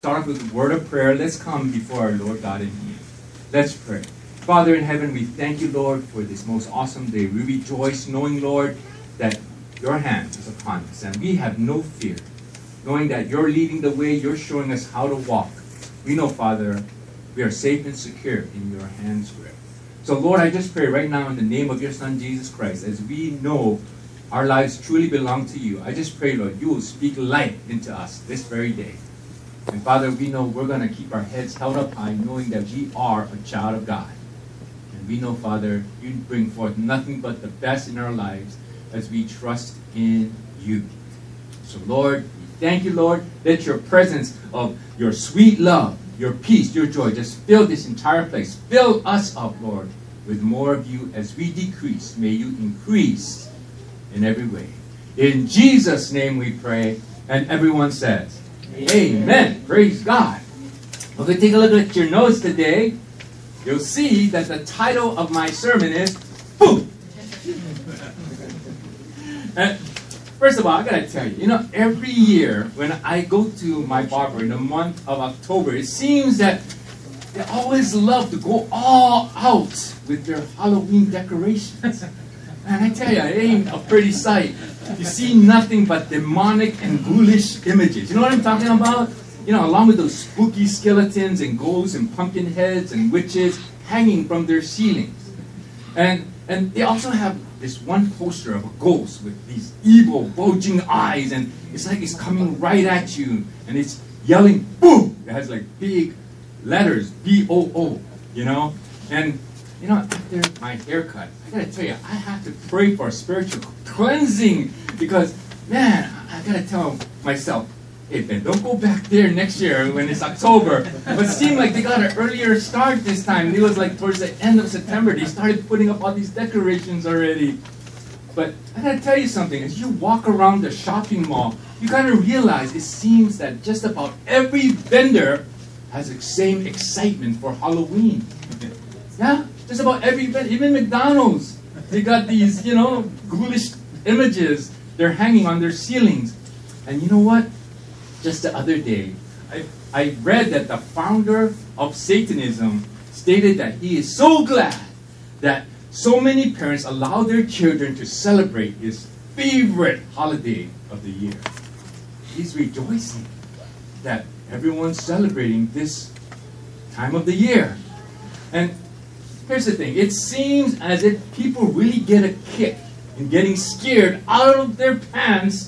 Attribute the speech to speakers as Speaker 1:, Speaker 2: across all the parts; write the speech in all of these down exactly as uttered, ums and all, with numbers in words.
Speaker 1: Start off with a word of prayer. Let's come before our Lord God in you. Let's pray. Father in heaven, we thank you, Lord, for this most awesome day. We rejoice knowing, Lord, that your hand is upon us, and we have no fear, knowing that you're leading the way, you're showing us how to walk. We know, Father, we are safe and secure in your hands grip. So, Lord, I just pray right now in the name of your Son, Jesus Christ, as we know our lives truly belong to you, I just pray, Lord, you will speak life into us this very day. And Father, we know we're going to keep our heads held up high, knowing that we are a child of God. And we know, Father, you bring forth nothing but the best in our lives as we trust in you. So, Lord, thank you, Lord. Let your presence of your sweet love, your peace, your joy, just fill this entire place. Fill us up, Lord, with more of you as we decrease. May you increase in every way. In Jesus' name we pray. And everyone says, Amen. Amen. Praise God. Well, if we take a look at your notes today, you'll see that the title of my sermon is Boom. And first of all, I gotta tell you, you know, every year when I go to my barber in the month of October, it seems that they always love to go all out with their Halloween decorations. And I tell you, it ain't a pretty sight. You see nothing but demonic and ghoulish images. You know what I'm talking about? You know, along with those spooky skeletons and ghosts and pumpkin heads and witches hanging from their ceilings. And and they also have this one poster of a ghost with these evil, bulging eyes, and it's like it's coming right at you, and it's yelling, boom! It has like big letters, B O O, you know? And, you know, after my haircut, I gotta tell you, I have to pray for spiritual cleansing because, man, I gotta tell myself, hey, Ben, don't go back there next year when it's October. But it seemed like they got an earlier start this time. And it was like towards the end of September. They started putting up all these decorations already. But I gotta tell you something. As you walk around the shopping mall, you gotta realize it seems that just about every vendor has the same excitement for Halloween. Yeah? Just about every vendor, even McDonald's. They got these, you know, ghoulish images they're hanging on their ceilings. And you know what? Just the other day, I, I read that the founder of Satanism stated that he is so glad that so many parents allow their children to celebrate his favorite holiday of the year. He's rejoicing that everyone's celebrating this time of the year. And here's the thing. It seems as if people really get a kick in getting scared out of their pants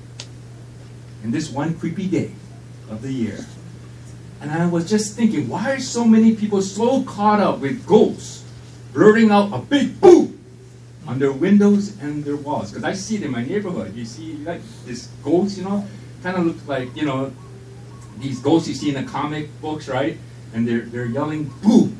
Speaker 1: in this one creepy day of the year. And I was just thinking, why are so many people so caught up with ghosts blurting out a big boom on their windows and their walls? Because I see it in my neighborhood. You see like this ghost, you know, kind of looks like, you know, these ghosts you see in the comic books, right? And they're, they're yelling, boom.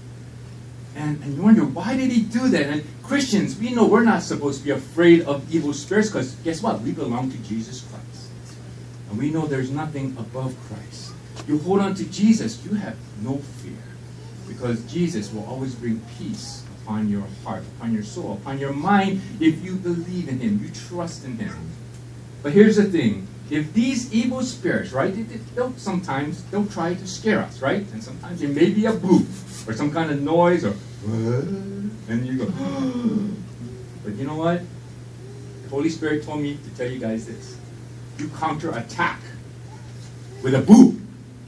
Speaker 1: And, and you wonder, why did he do that? And Christians, we know we're not supposed to be afraid of evil spirits because guess what? We belong to Jesus Christ. And we know there's nothing above Christ. You hold on to Jesus, you have no fear. Because Jesus will always bring peace upon your heart, upon your soul, upon your mind if you believe in Him, you trust in Him. But here's the thing. If these evil spirits, right, they, they'll sometimes they'll try to scare us, right? And sometimes it may be a boom or some kind of noise or and you go, but you know what? The Holy Spirit told me to tell you guys this. You counterattack with a boo.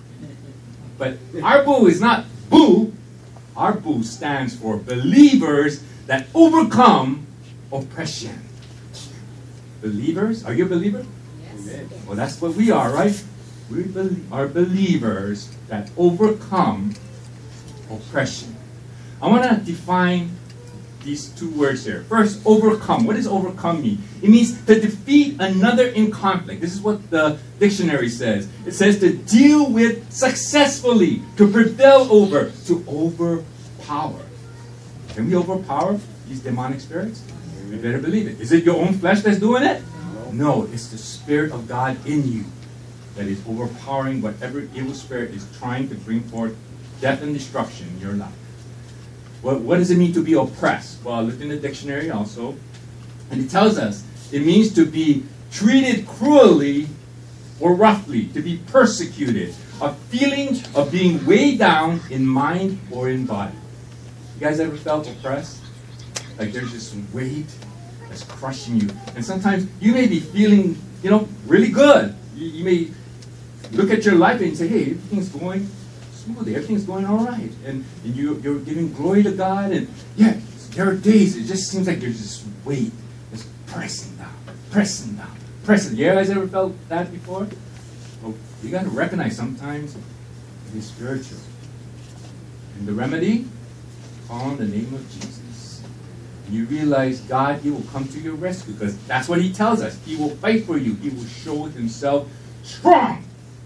Speaker 1: But our boo is not boo. Our boo stands for believers that overcome oppression. Believers? Are you a believer? Yes. Well, that's what we are, right? We be- are believers that overcome oppression. I want to define these two words here. First, overcome. What does overcome mean? It means to defeat another in conflict. This is what the dictionary says. It says to deal with successfully, to prevail over, to overpower. Can we overpower these demonic spirits? You better believe it. Is it your own flesh that's doing it? No, it's the Spirit of God in you that is overpowering whatever evil spirit is trying to bring forth death and destruction in your life. What, what does it mean to be oppressed? Well, I looked in the dictionary also, and it tells us it means to be treated cruelly or roughly, to be persecuted, a feeling of being weighed down in mind or in body. You guys ever felt oppressed? Like there's this weight that's crushing you. And sometimes you may be feeling, you know, really good. You, you may look at your life and say, hey, everything's going smoothly. Everything's going all right. And, and you, you're giving glory to God. And yeah, there are days it just seems like there's this weight that's pressing down, pressing down, pressing. You guys ever felt that before? Well, you got to recognize sometimes it is spiritual. And the remedy? Call on the name of Jesus. And you realize God, He will come to your rescue because that's what He tells us. He will fight for you. He will show Himself strong.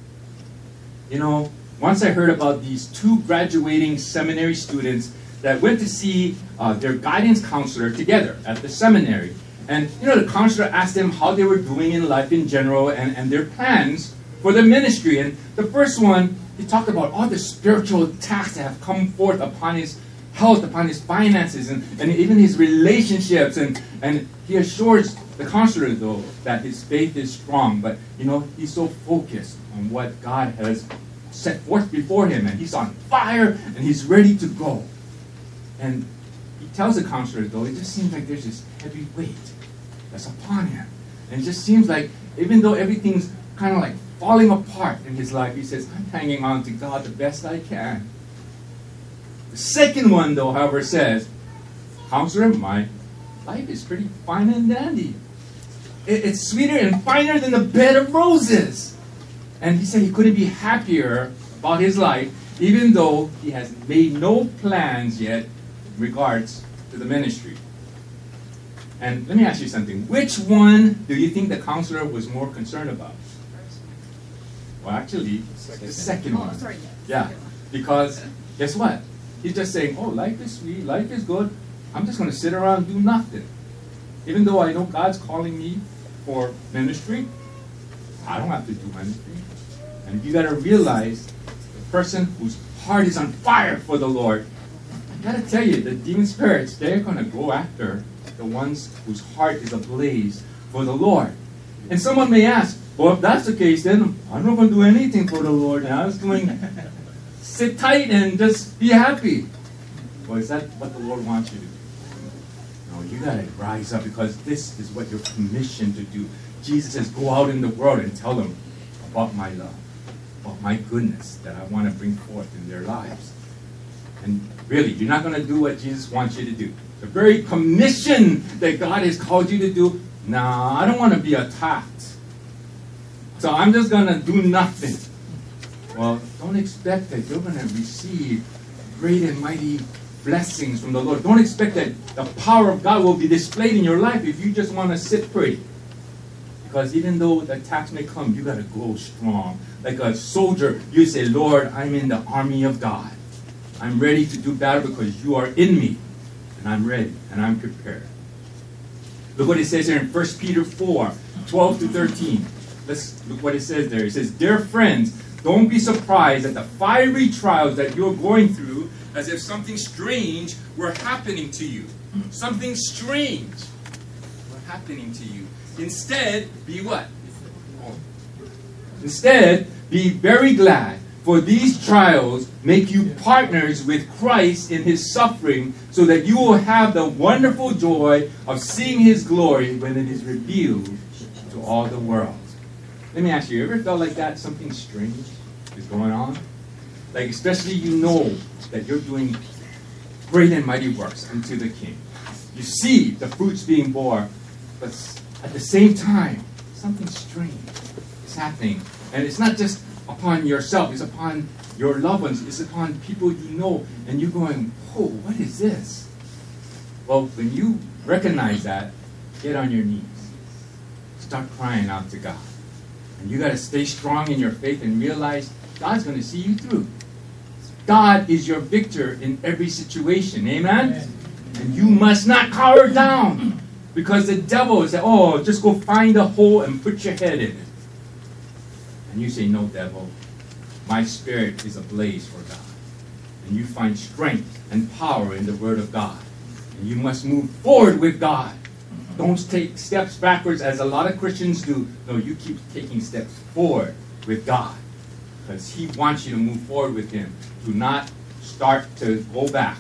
Speaker 1: You know, once I heard about these two graduating seminary students that went to see uh, their guidance counselor together at the seminary. And, you know, the counselor asked them how they were doing in life in general and, and their plans for the ministry. And the first one, he talked about all the spiritual attacks that have come forth upon his health, upon his finances, and, and even his relationships. And, and he assures the counselor, though, that his faith is strong. But, you know, he's so focused on what God has set forth before him. And he's on fire, and he's ready to go. And he tells the counselor, though, it just seems like there's this heavy weight that's upon him. And it just seems like, even though everything's kind of like falling apart in his life, he says, I'm hanging on to God the best I can. The second one, though, however, says, counselor, my life is pretty fine and dandy. It, it's sweeter and finer than a bed of roses. And he said he couldn't be happier about his life, even though he has made no plans yet in regards to the ministry. And let me ask you something. Which one do you think the counselor was more concerned about? Well, actually, the second one.
Speaker 2: Oh, sorry.
Speaker 1: Yeah, because guess what? He's just saying, oh, life is sweet, life is good. I'm just going to sit around and do nothing. Even though I know God's calling me for ministry, I don't have to do anything. And you got to realize the person whose heart is on fire for the Lord, I got to tell you, the demon spirits, they're going to go after the ones whose heart is ablaze for the Lord. And someone may ask, well, if that's the case, then I'm not going to do anything for the Lord now. I'm just going to sit tight and just be happy. Well, is that what the Lord wants you to do? No, you got to rise up because this is what you're commissioned to do. Jesus says, go out in the world and tell them about my love, about my goodness that I want to bring forth in their lives. And really, you're not going to do what Jesus wants you to do. The very commission that God has called you to do, nah, I don't want to be attacked. So I'm just going to do nothing. Well, don't expect that you're going to receive great and mighty blessings from the Lord. Don't expect that the power of God will be displayed in your life if you just want to sit pretty. Because even though the attacks may come, you got to go strong. Like a soldier, you say, Lord, I'm in the army of God. I'm ready to do battle because you are in me. And I'm ready and I'm prepared. Look what it says here in First Peter four, twelve to thirteen. Let's look what it says there. It says, dear friends, don't be surprised at the fiery trials that you're going through as if something strange were happening to you. Something strange were happening to you. Instead, be what? Instead, be very glad, for these trials make you partners with Christ in His suffering, so that you will have the wonderful joy of seeing His glory when it is revealed to all the world. Let me ask you, you ever felt like that? Something strange is going on? Like, especially you know that you're doing great and mighty works unto the King. You see the fruits being borne, but at the same time, something strange is happening. And it's not just upon yourself, it's upon your loved ones, it's upon people you know, and you're going, oh, what is this? Well, when you recognize that, get on your knees. Start crying out to God. And you got to stay strong in your faith and realize God's going to see you through. God is your victor in every situation. Amen? Amen. And you must not cower down. Because the devil is saying, oh, just go find a hole and put your head in it. And you say, no, devil. My spirit is ablaze for God. And you find strength and power in the Word of God. And you must move forward with God. Don't take steps backwards as a lot of Christians do. No, you keep taking steps forward with God. because he wants you to move forward with him. Do not start to go back.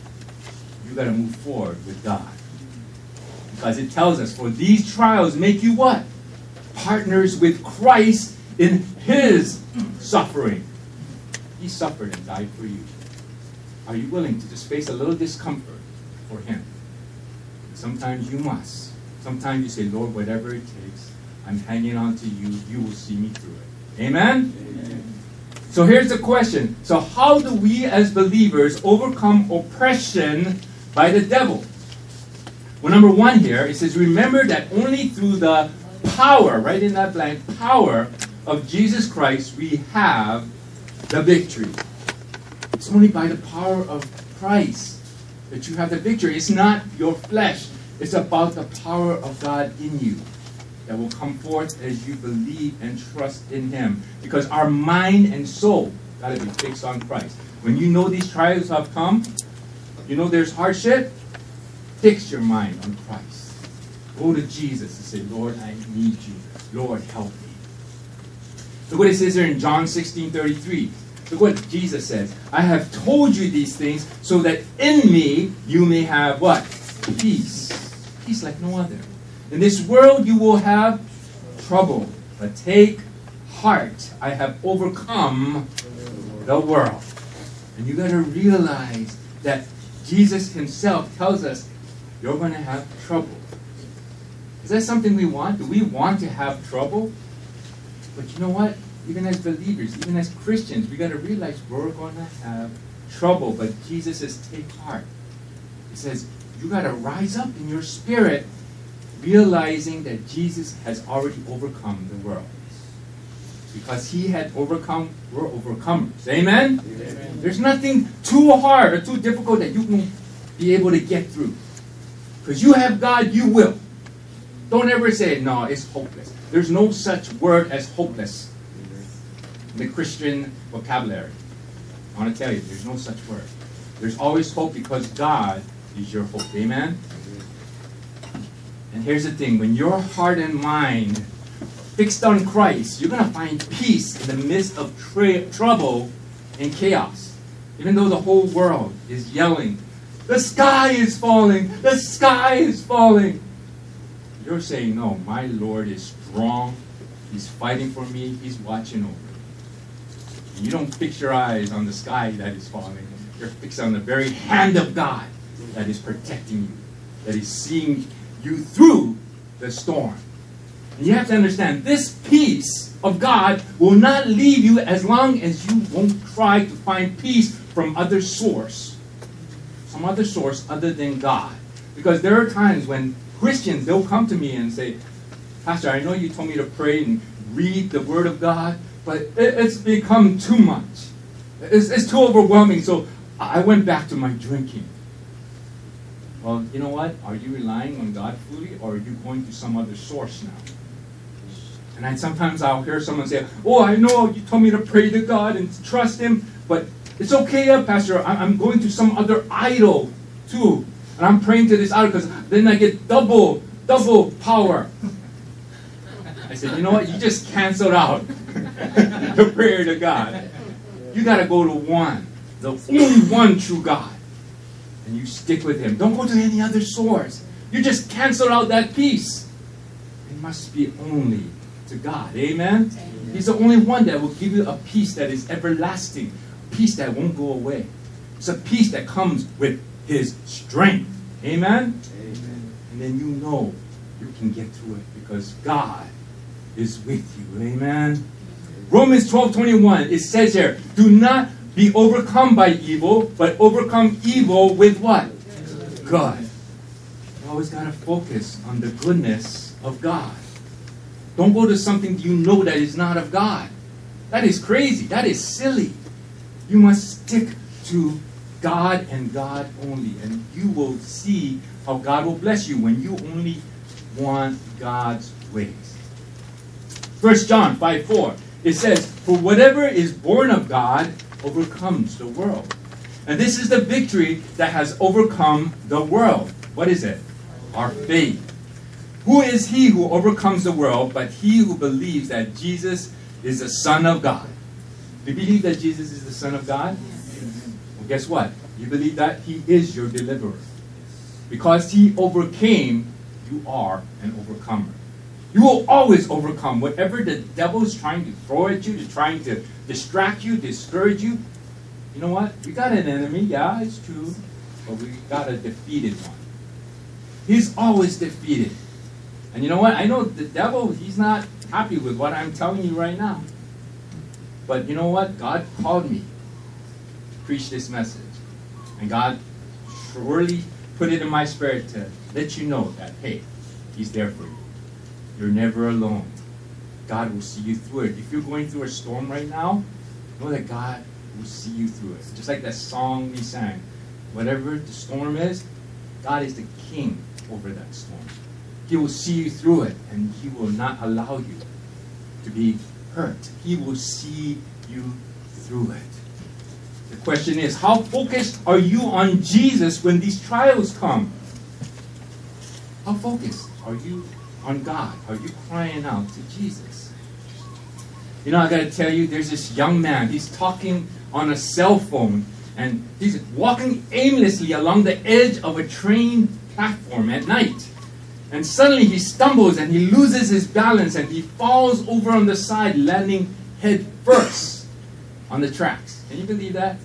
Speaker 1: You got to move forward with God. Because it tells us, for these trials make you what? Partners with Christ in his suffering. He suffered and died for you. Are you willing to just face a little discomfort for him? Sometimes you must. Sometimes you say, Lord, whatever it takes, I'm hanging on to you. You will see me through it. Amen? Amen. So here's the question. So how do we as believers overcome oppression by the devil? Well, number one here, it says, remember that only through the power, right in that blank, power of Jesus Christ, we have the victory. It's only by the power of Christ that you have the victory. It's not your flesh. It's about the power of God in you that will come forth as you believe and trust in him. Because our mind and soul got to be fixed on Christ. When you know these trials have come, you know there's hardship, fix your mind on Christ. Go to Jesus and say, Lord, I need you. Lord, help me. Look what it says here in John sixteen thirty-three. Look what Jesus says. I have told you these things so that in me you may have what? Peace. Peace like no other. In this world you will have trouble. But take heart. I have overcome the world. And you got to realize that Jesus himself tells us you're going to have trouble. Is that something we want? Do we want to have trouble? But you know what? Even as believers, even as Christians, we got to realize we're going to have trouble. But Jesus says, take heart. He says, you got to rise up in your spirit, realizing that Jesus has already overcome the world. Because he had overcome, we're overcomers. Amen? Amen? There's nothing too hard or too difficult that you won't be able to get through. Because you have God, you will. Don't ever say, no, it's hopeless. There's no such word as hopeless in the Christian vocabulary. I want to tell you, there's no such word. There's always hope because God is your hope. Amen? And here's the thing. When your heart and mind fixed on Christ, you're going to find peace in the midst of tra- trouble and chaos. Even though the whole world is yelling, the sky is falling, the sky is falling. You're saying, no, my Lord is strong. He's fighting for me. He's watching over me. And you don't fix your eyes on the sky that is falling. You're fixed on the very hand of God that is protecting you, that is seeing you through the storm. And you have to understand, this peace of God will not leave you as long as you won't try to find peace from other source. Some other source other than God. Because there are times when Christians, they'll come to me and say, Pastor, I know you told me to pray and read the Word of God, but it, it's become too much. It's, it's too overwhelming, so I went back to my drinking. Well, you know what? Are you relying on God fully, or are you going to some other source now? And I, sometimes I'll hear someone say, oh, I know you told me to pray to God and to trust Him, but it's okay, uh, Pastor. I'm going to some other idol too. And I'm praying to this idol because then I get double, double power. I said, you know what? You just canceled out the prayer to God. You got to go to one, the only one true God. And you stick with Him. Don't go to any other source. You just cancel out that peace. It must be only to God. Amen? Amen? He's the only one that will give you a peace that is everlasting. A peace that won't go away. It's a peace that comes with His strength. Amen? Amen? And then you know you can get through it because God is with you. Amen? Romans twelve twenty-one, it says here, do not be overcome by evil, but overcome evil with what? God. You always got to focus on the goodness of God. Don't go to something you know that is not of God. That is crazy. That is silly. You must stick to God and God only. And you will see how God will bless you when you only want God's ways. First John five four. It says, for whatever is born of God overcomes the world. And this is the victory that has overcome the world. What is it? Our faith. Who is he who overcomes the world but he who believes that Jesus is the Son of God? Do you believe that Jesus is the Son of God? Well, guess what? You believe that He is your deliverer. Because He overcame, you are an overcomer. You will always overcome whatever the devil is trying to throw at you, to trying to distract you, discourage you. You know what? We got an enemy, yeah, it's true, but we got a defeated one. He's always defeated. And you know what? I know the devil, he's not happy with what I'm telling you right now. But you know what? God called me to preach this message. And God surely put it in my spirit to let you know that, hey, He's there for you. You're never alone. God will see you through it. If you're going through a storm right now, know that God will see you through it. Just like that song we sang. Whatever the storm is, God is the king over that storm. He will see you through it, and He will not allow you to be hurt. He will see you through it. The question is, how focused are you on Jesus when these trials come? How focused are you on God? Are you crying out to Jesus? You know, I got to tell you, there's this young man. He's talking on a cell phone, and he's walking aimlessly along the edge of a train platform at night. And suddenly he stumbles and he loses his balance and he falls over on the side, landing head first on the tracks. Can you believe that?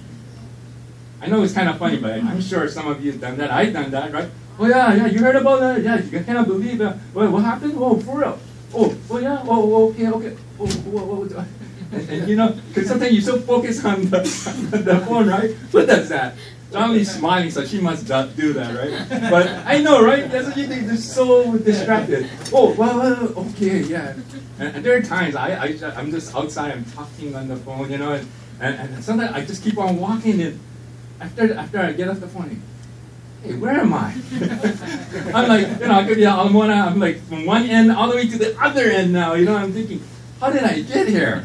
Speaker 1: I know it's kind of funny, but I'm sure some of you have done that. I've done that, right? Oh yeah, yeah, you heard about that? Yeah, you cannot believe that. What, what happened? Oh, for real? Oh, oh yeah? Oh, okay, okay. Oh, what, what, what? And, and you know, because sometimes you're so focused on the, the phone, right? Who does that? Johnny's smiling, so she must do that, right? But I know, right? That's what you think. They're so distracted. Oh, well, well okay, yeah. And, and there are times I, I, I'm just outside, I'm talking on the phone, you know, and, and, and sometimes I just keep on walking, and after after I get off the phone, hey, where am I? I'm like, you know, I could be on one, I'm like from one end all the way to the other end now, you know, I'm thinking, how did I get here?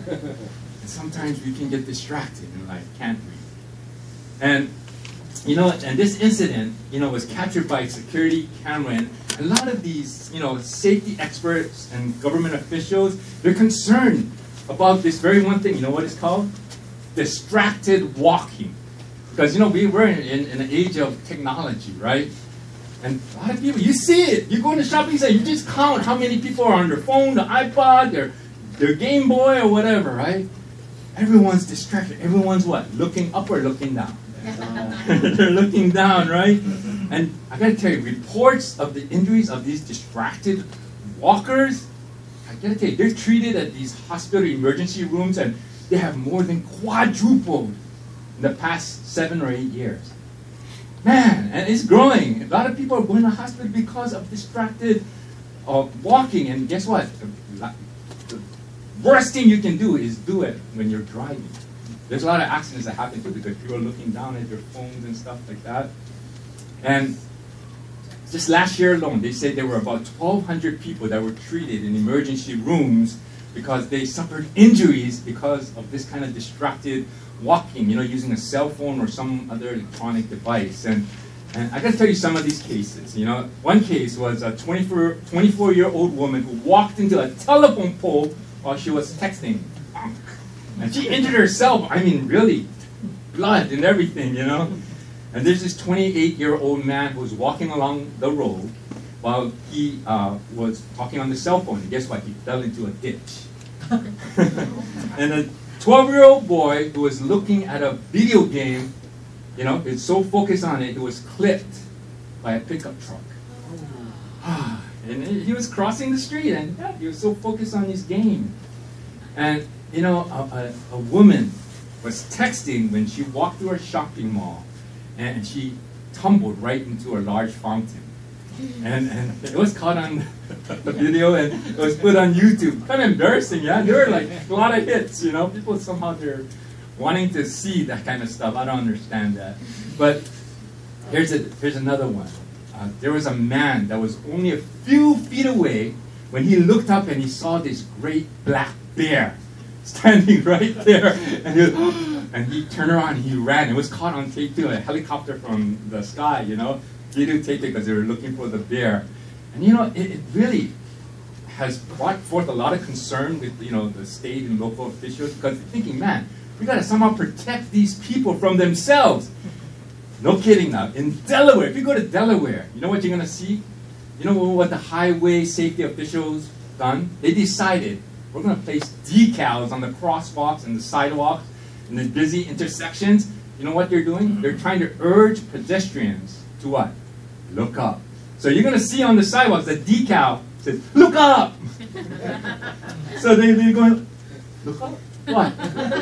Speaker 1: And sometimes we can get distracted in life, can't we? And, you know, and this incident, you know, was captured by a security camera. And a lot of these, you know, safety experts and government officials, they're concerned about this very one thing. You know what it's called? Distracted walking. Because, you know, we, we're in, in, in an age of technology, right? And a lot of people, you see it. You go in the shopping center, you just count how many people are on their phone, the iPod, their, their Game Boy, or whatever, right? Everyone's distracted. Everyone's what? Looking up or looking down? They're looking down, right? And I gotta tell you, reports of the injuries of these distracted walkers, I gotta tell you, they're treated at these hospital emergency rooms, and they have more than quadrupled in the past seven or eight years. Man, and it's growing. A lot of people are going to hospital because of distracted uh, walking. And guess what? The worst thing you can do is do it when you're driving. There's a lot of accidents that happen too because people are looking down at their phones and stuff like that. And just last year alone, they said there were about twelve hundred people that were treated in emergency rooms because they suffered injuries because of this kind of distracted walking, you know, using a cell phone or some other electronic device. And, and I got to tell you some of these cases. You know, one case was a twenty-four-year-old woman who walked into a telephone pole while she was texting. And she injured herself. I mean, really, blood and everything, you know. And there's this twenty-eight-year-old man who was walking along the road while he uh, was talking on the cell phone. And guess what? He fell into a ditch. And a twelve-year-old boy who was looking at a video game, you know, it's so focused on it, it was clipped by a pickup truck. And he was crossing the street, and yeah, he was so focused on his game. And, you know, a, a, a woman was texting when she walked through a shopping mall, and she tumbled right into a large fountain. And, and it was caught on the video, and it was put on YouTube. Kind of embarrassing, yeah? There were like a lot of hits, you know? People somehow they're wanting to see that kind of stuff. I don't understand that. But here's, a, here's another one. Uh, there was a man that was only a few feet away when he looked up and he saw this great black bear standing right there. And he, was, and he turned around and he ran. It was caught on tape too, a helicopter from the sky, you know? Videotaped it because they were looking for the bear. And you know, it, it really, has brought forth a lot of concern with, you know, the state and local officials, because they're thinking, man, we got to somehow protect these people from themselves. No kidding now. In Delaware, if you go to Delaware, you know what you're going to see? You know what the highway safety officials done? They decided we're going to place decals on the crosswalks and the sidewalks and the busy intersections. You know what they're doing? They're trying to urge pedestrians to what? Look up. So you're going to see on the sidewalks the decal says, look up! So they, they're going, look up? What?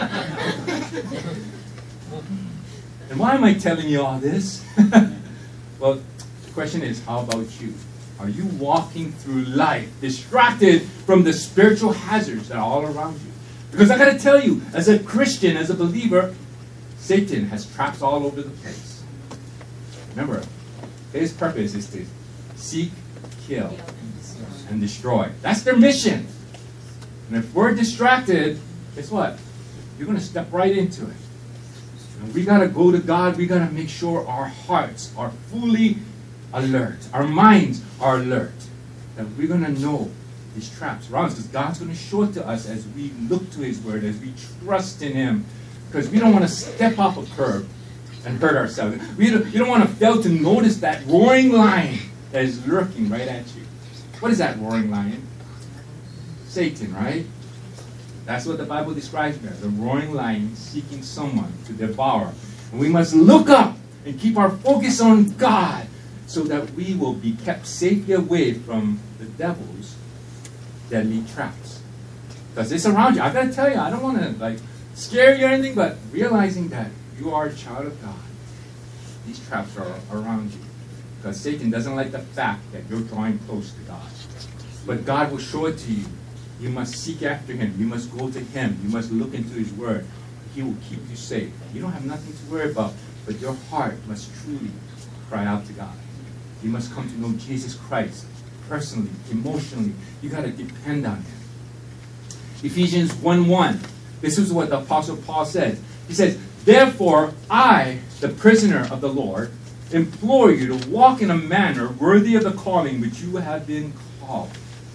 Speaker 1: And why am I telling you all this? Well, the question is, how about you? Are you walking through life distracted from the spiritual hazards that are all around you? Because I got to tell you, as a Christian, as a believer, Satan has traps all over the place. Remember, his purpose is to seek, kill, and destroy. That's their mission. And if we're distracted, guess what? You're going to step right into it. And we got to go to God. We got to make sure our hearts are fully alert. Our minds are alert. That we're going to know these traps around us. Because God's going to show it to us as we look to His Word, as we trust in Him. Because we don't want to step off a curb and hurt ourselves. We don't, you don't want to fail to notice that roaring lion that is lurking right at you. What is that roaring lion? Satan, right? That's what the Bible describes there. The roaring lion seeking someone to devour. And we must look up and keep our focus on God so that we will be kept safely away from the devil's deadly traps. Because it's around you. I've got to tell you, I don't want to like scare you or anything, but realizing that you are a child of God, these traps are around you. Because Satan doesn't like the fact that you're drawing close to God. But God will show it to you. You must seek after Him. You must go to Him. You must look into His Word. He will keep you safe. You don't have nothing to worry about, but your heart must truly cry out to God. You must come to know Jesus Christ personally, emotionally. You got to depend on Him. Ephesians one one. This is what the Apostle Paul says. He says, therefore, I, the prisoner of the Lord, implore you to walk in a manner worthy of the calling which you have been called.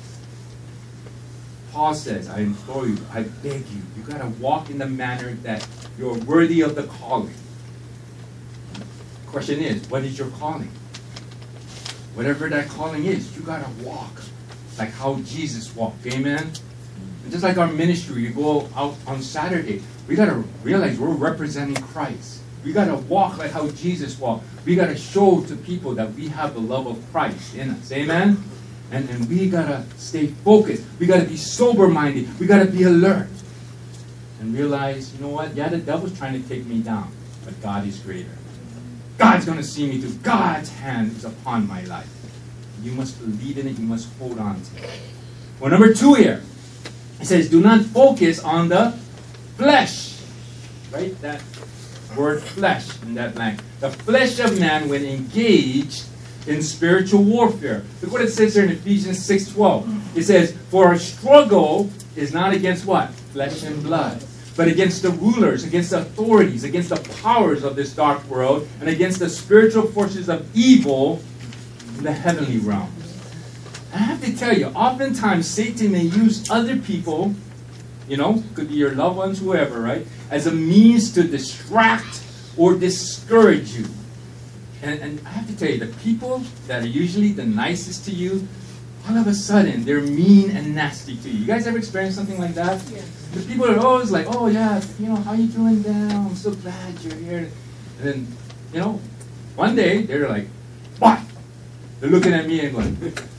Speaker 1: Paul says, I implore you, I beg you, you got to walk in the manner that you're worthy of the calling. The question is, what is your calling? Whatever that calling is, you got to walk like how Jesus walked. Amen? And just like our ministry, you go out on Saturday, we got to realize we're representing Christ. We got to walk like how Jesus walked. We got to show to people that we have the love of Christ in us. Amen? And, and we got to stay focused. We got to be sober-minded. We got to be alert. And realize, you know what? Yeah, the devil's trying to take me down. But God is greater. God's going to see me through. God's hand is upon my life. You must believe in it. You must hold on to it. Well, number two here. It says, do not focus on the flesh. Right? That word flesh in that blank. The flesh of man when engaged in spiritual warfare. Look what it says here in Ephesians six twelve. It says, for our struggle is not against what? Flesh and blood. But against the rulers, against the authorities, against the powers of this dark world, and against the spiritual forces of evil in the heavenly realms. I have to tell you, oftentimes Satan may use other people, you know, could be your loved ones, whoever, right, as a means to distract or discourage you. And, and I have to tell you, the people that are usually the nicest to you, all of a sudden, they're mean and nasty to you. You guys ever experienced something like that? Yeah. The people are always like, oh yeah, you know, how you doing now? I'm so glad you're here. And then, you know, one day, they're like, what? They're looking at me and going,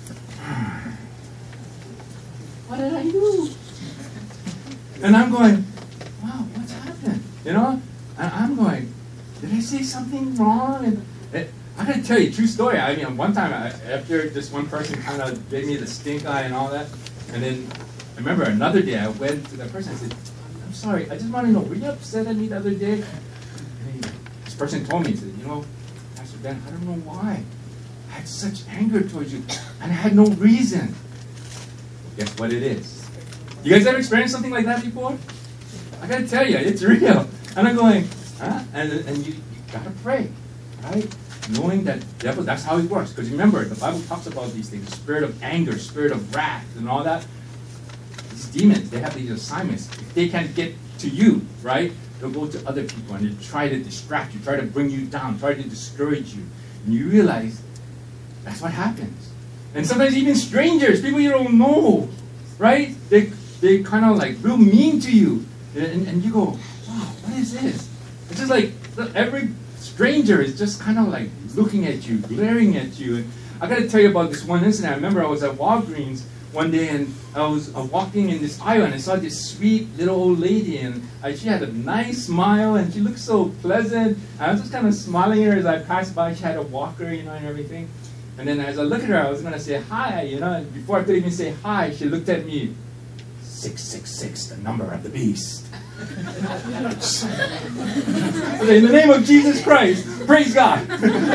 Speaker 1: what did I do? And I'm going, wow, what's happened? You know? And I'm going, did I say something wrong? And it, I gotta tell you a true story. I mean, one time, I, after this one person kind of gave me the stink eye and all that, and then I remember another day I went to that person and said, I'm sorry, I just want to know, were you upset at me the other day? And he, this person told me, he said, you know, Pastor Ben, I don't know why. I had such anger towards you, and I had no reason. Well, guess what it is? You guys ever experienced something like that before? I gotta tell you, it's real. And I'm going, huh? And, and you, you gotta pray, right? knowing that devil, that's how he works. Because remember, the Bible talks about these things, spirit of anger, spirit of wrath, and all that. These demons, they have these assignments. If they can't get to you, right, they'll go to other people and they try to distract you, try to bring you down, try to discourage you. And you realize that's what happens. And sometimes even strangers, people you don't know, right, they, they kind of like real mean to you. And, and you go, wow, what is this? It's just like every stranger is just kind of like looking at you, glaring at you. And I got to tell you about this one incident. I remember I was at Walgreens one day and I was uh, walking in this aisle and I saw this sweet little old lady and uh, she had a nice smile and she looked so pleasant. I was just kind of smiling at her as I passed by. She had a walker, you know, and everything. And then as I looked at her, I was going to say hi, you know, and before I could even say hi, she looked at me. six six six, the number of the beast. Okay, in the name of Jesus Christ, praise God.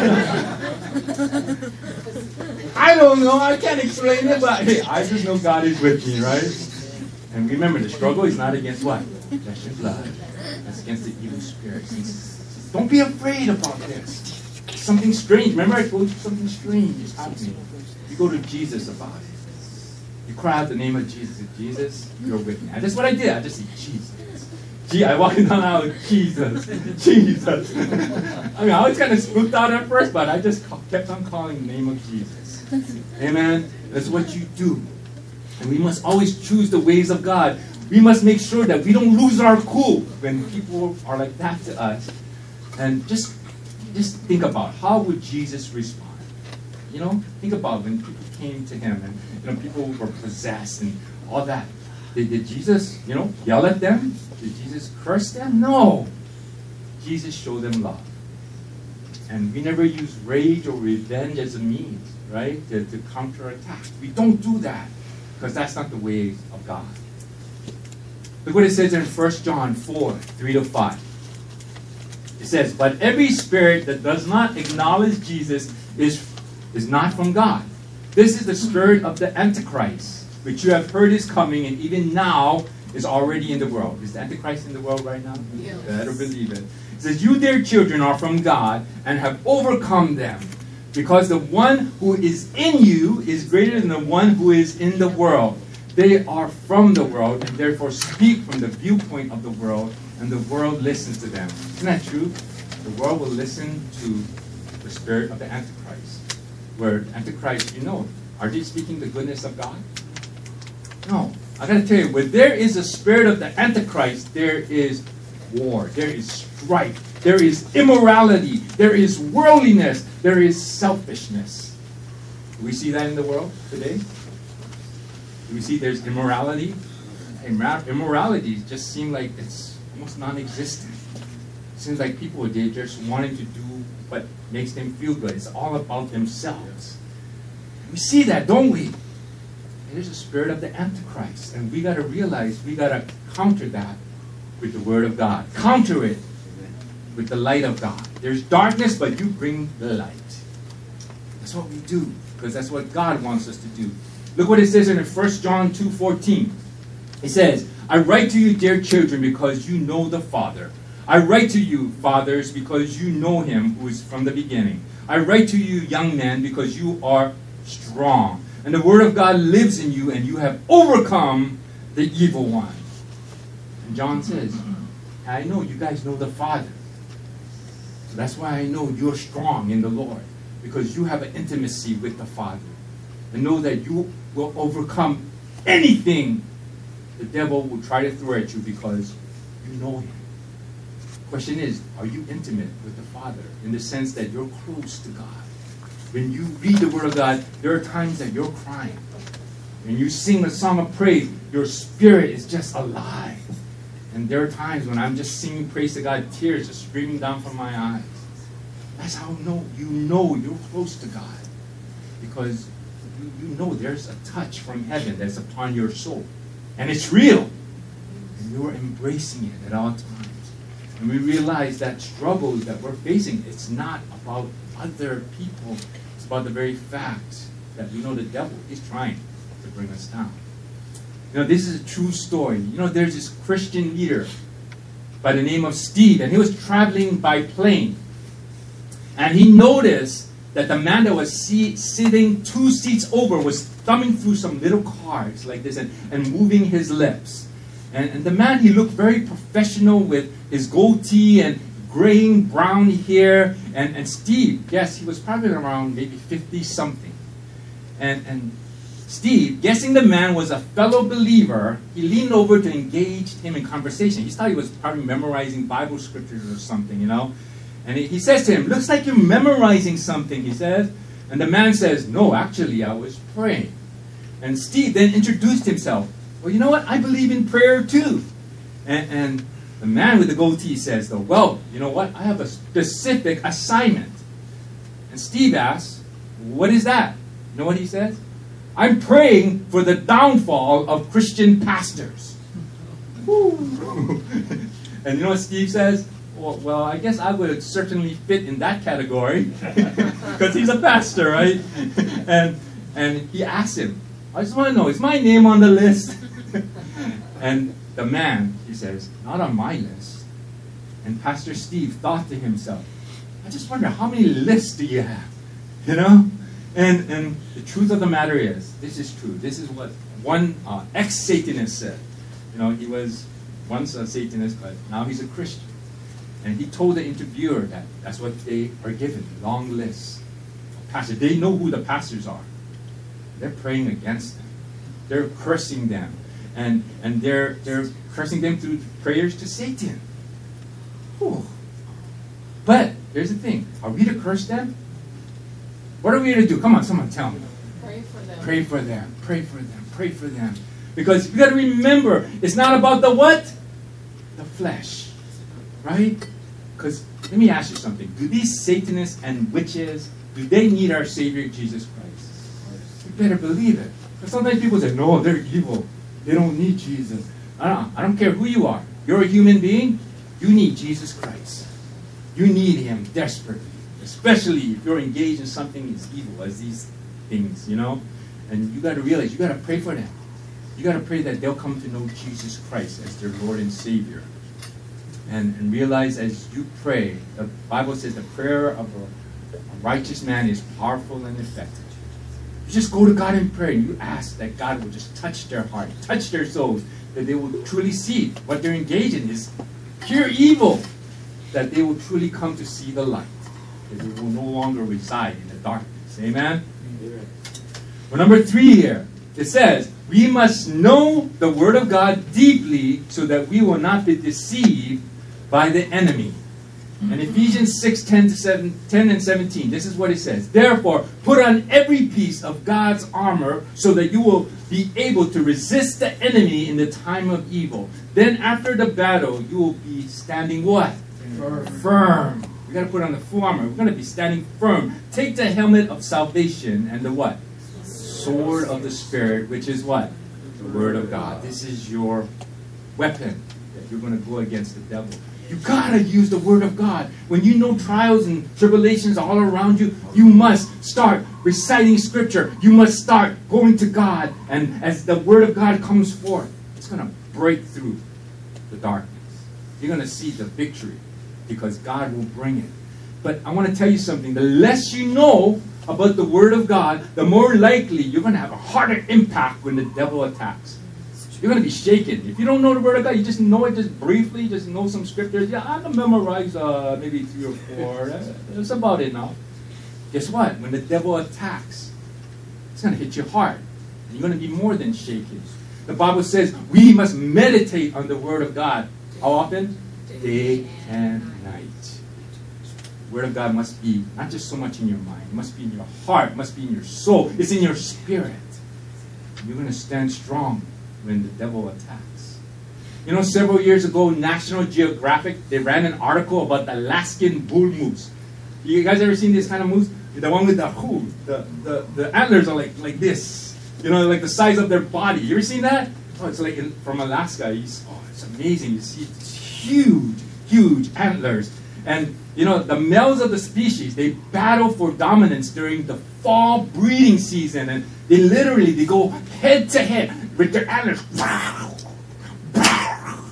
Speaker 1: I don't know, I can't explain it, but hey, I just know God is with me, right? And remember, the struggle is not against what? Flesh and blood. It's against the evil spirits. Don't be afraid about this. Something strange. Remember I told you something strange is happening. You go to Jesus about it. You cry out the name of Jesus. Jesus, you're with me. And that's what I did. I just said, Jesus. Gee, I walked down the aisle with Jesus. Jesus. I mean, I was kind of spooked out at first, but I just kept on calling the name of Jesus. Amen? That's what you do. And we must always choose the ways of God. We must make sure that we don't lose our cool when people are like that to us. And just, just think about, how would Jesus respond? You know, think about when people came to him and, you know, people were possessed and all that. Did, did Jesus, you know, yell at them? Did Jesus curse them? No. Jesus showed them love. And we never use rage or revenge as a means, right, to, to counterattack. We don't do that because that's not the ways of God. Look what it says in First John four, three to five. It says, but every spirit that does not acknowledge Jesus is, is not from God. This is the spirit of the Antichrist, which you have heard is coming, and even now is already in the world. Is the Antichrist in the world right now?
Speaker 2: Yes.
Speaker 1: Better believe it. It says, you, dear children, are from God and have overcome them, because the one who is in you is greater than the one who is in the world. They are from the world and therefore speak from the viewpoint of the world, and the world listens to them. Isn't that true? The world will listen to the spirit of the Antichrist. Where Antichrist, you know, are they speaking the goodness of God? No. I got to tell you, where there is a spirit of the Antichrist, there is war, there is strife, there is immorality, there is worldliness, there is selfishness. Do we see that in the world today? Do we see there's immorality? Immorality just seems like it's almost non-existent. It seems like people, they're just wanting to do what makes them feel good. It's all about themselves. We see that, don't we? There's a spirit of the Antichrist, and we got to realize we got to counter that with the Word of God. Counter it with the light of God. There's darkness, but you bring the light. That's what we do, because that's what God wants us to do. Look what it says in First John two fourteen. It says, I write to you, dear children, because you know the Father. I write to you, fathers, because you know him who is from the beginning. I write to you, young men, because you are strong. And the word of God lives in you, and you have overcome the evil one. And John says, I know you guys know the Father. So that's why I know you're strong in the Lord, because you have an intimacy with the Father. And know that you will overcome anything the devil will try to throw at you, because you know him. The question is, are you intimate with the Father in the sense that you're close to God? When you read the Word of God, there are times that you're crying. When you sing a song of praise, your spirit is just alive. And there are times when I'm just singing praise to God, tears just streaming down from my eyes. That's how you know, you know you're close to God. Because you, you know there's a touch from heaven that's upon your soul. And it's real. And you're embracing it at all times. And we realize that struggles that we're facing, it's not about other people. It's about the very fact that we know the devil is trying to bring us down. You know, this is a true story. You know, there's this Christian leader by the name of Steve, and he was traveling by plane. And he noticed that the man that was see, sitting two seats over was thumbing through some little cards like this and, and moving his lips. And, and the man, he looked very professional with his goatee and graying brown hair. And, and Steve, yes, he was probably around maybe fifty-something. And, and Steve, guessing the man was a fellow believer, he leaned over to engage him in conversation. He thought he was probably memorizing Bible scriptures or something, you know. And he, he says to him, looks like you're memorizing something, he says. And the man says, no, actually, I was praying. And Steve then introduced himself. Well, you know what? I believe in prayer too. And, and the man with the goatee says, though, well, you know what? I have a specific assignment. And Steve asks, what is that? You know what he says? I'm praying for the downfall of Christian pastors. And you know what Steve says? Well, well, I guess I would certainly fit in that category because he's a pastor, right? And and he asks him, I just want to know, is my name on the list? And the man, he says, not on my list. And Pastor Steve thought to himself, I just wonder how many lists do you have? You know? And and the truth of the matter is, this is true. This is what one uh, ex-Satanist said. You know, he was once a Satanist, but now he's a Christian. And he told the interviewer that that's what they are given, long lists of pastors. They know who the pastors are. They're praying against them. They're cursing them. And, and they're, they're cursing them through prayers to Satan. Whew. But here's the thing. Are we to curse them? What are we to do? Come on, someone tell me.
Speaker 2: Pray for them.
Speaker 1: Pray for them. Pray for them. Pray for them. Because we got to remember, it's not about the what? The flesh. Right? Because let me ask you something. Do these Satanists and witches, do they need our Savior Jesus Christ? You better believe it. Because sometimes people say, no, they're evil. They don't need Jesus. I don't, I don't care who you are. You're a human being. You need Jesus Christ. You need Him desperately. Especially if you're engaged in something as evil as these things, you know. And you got to realize, you got to pray for them. You got to pray that they'll come to know Jesus Christ as their Lord and Savior. And, and realize as you pray, the Bible says the prayer of a, a righteous man is powerful and effective. You just go to God in prayer and you ask that God will just touch their heart, touch their souls, that they will truly see what they're engaged in is pure evil, that they will truly come to see the light, that they will no longer reside in the darkness. Amen? Amen. Well, number three here, it says, we must know the Word of God deeply so that we will not be deceived by the enemy. And Ephesians six, ten and seventeen, this is what it says. Therefore, put on every piece of God's armor so that you will be able to resist the enemy in the time of evil. Then after the battle, you will be standing what? Firm. Firm. We got to put on the full armor. We're going to be standing firm. Take the helmet of salvation and the what? Sword of the Spirit, which is what? The Word of God. This is your weapon that you're going to go against the devil. You gotta use the Word of God. When you know trials and tribulations all around you, you must start reciting Scripture. You must start going to God. And as the Word of God comes forth, it's gonna break through the darkness. You're gonna see the victory because God will bring it. But I want to tell you something. The less you know about the Word of God, the more likely you're gonna have a harder impact when the devil attacks. You're going to be shaken. If you don't know the Word of God, you just know it just briefly, just know some scriptures. Yeah, I can memorize uh, maybe three or four. That's about it now. Guess what? When the devil attacks, it's going to hit you hard. And you're going to be more than shaken. The Bible says we must meditate on the Word of God. How often? Day and night. The Word of God must be not just so much in your mind. It must be in your heart. It must be in your soul. It's in your spirit. You're going to stand strong when the devil attacks. You know, several years ago, National Geographic, they ran an article about the Alaskan bull moose. You guys ever seen this kind of moose? The one with the who? The, the, the antlers are like, like this. You know, like the size of their body. You ever seen that? Oh, it's like in, from Alaska. You see, oh, it's amazing. You see these huge, huge antlers. And, you know, the males of the species, they battle for dominance during the fall breeding season. And they literally, they go head to head with their antlers.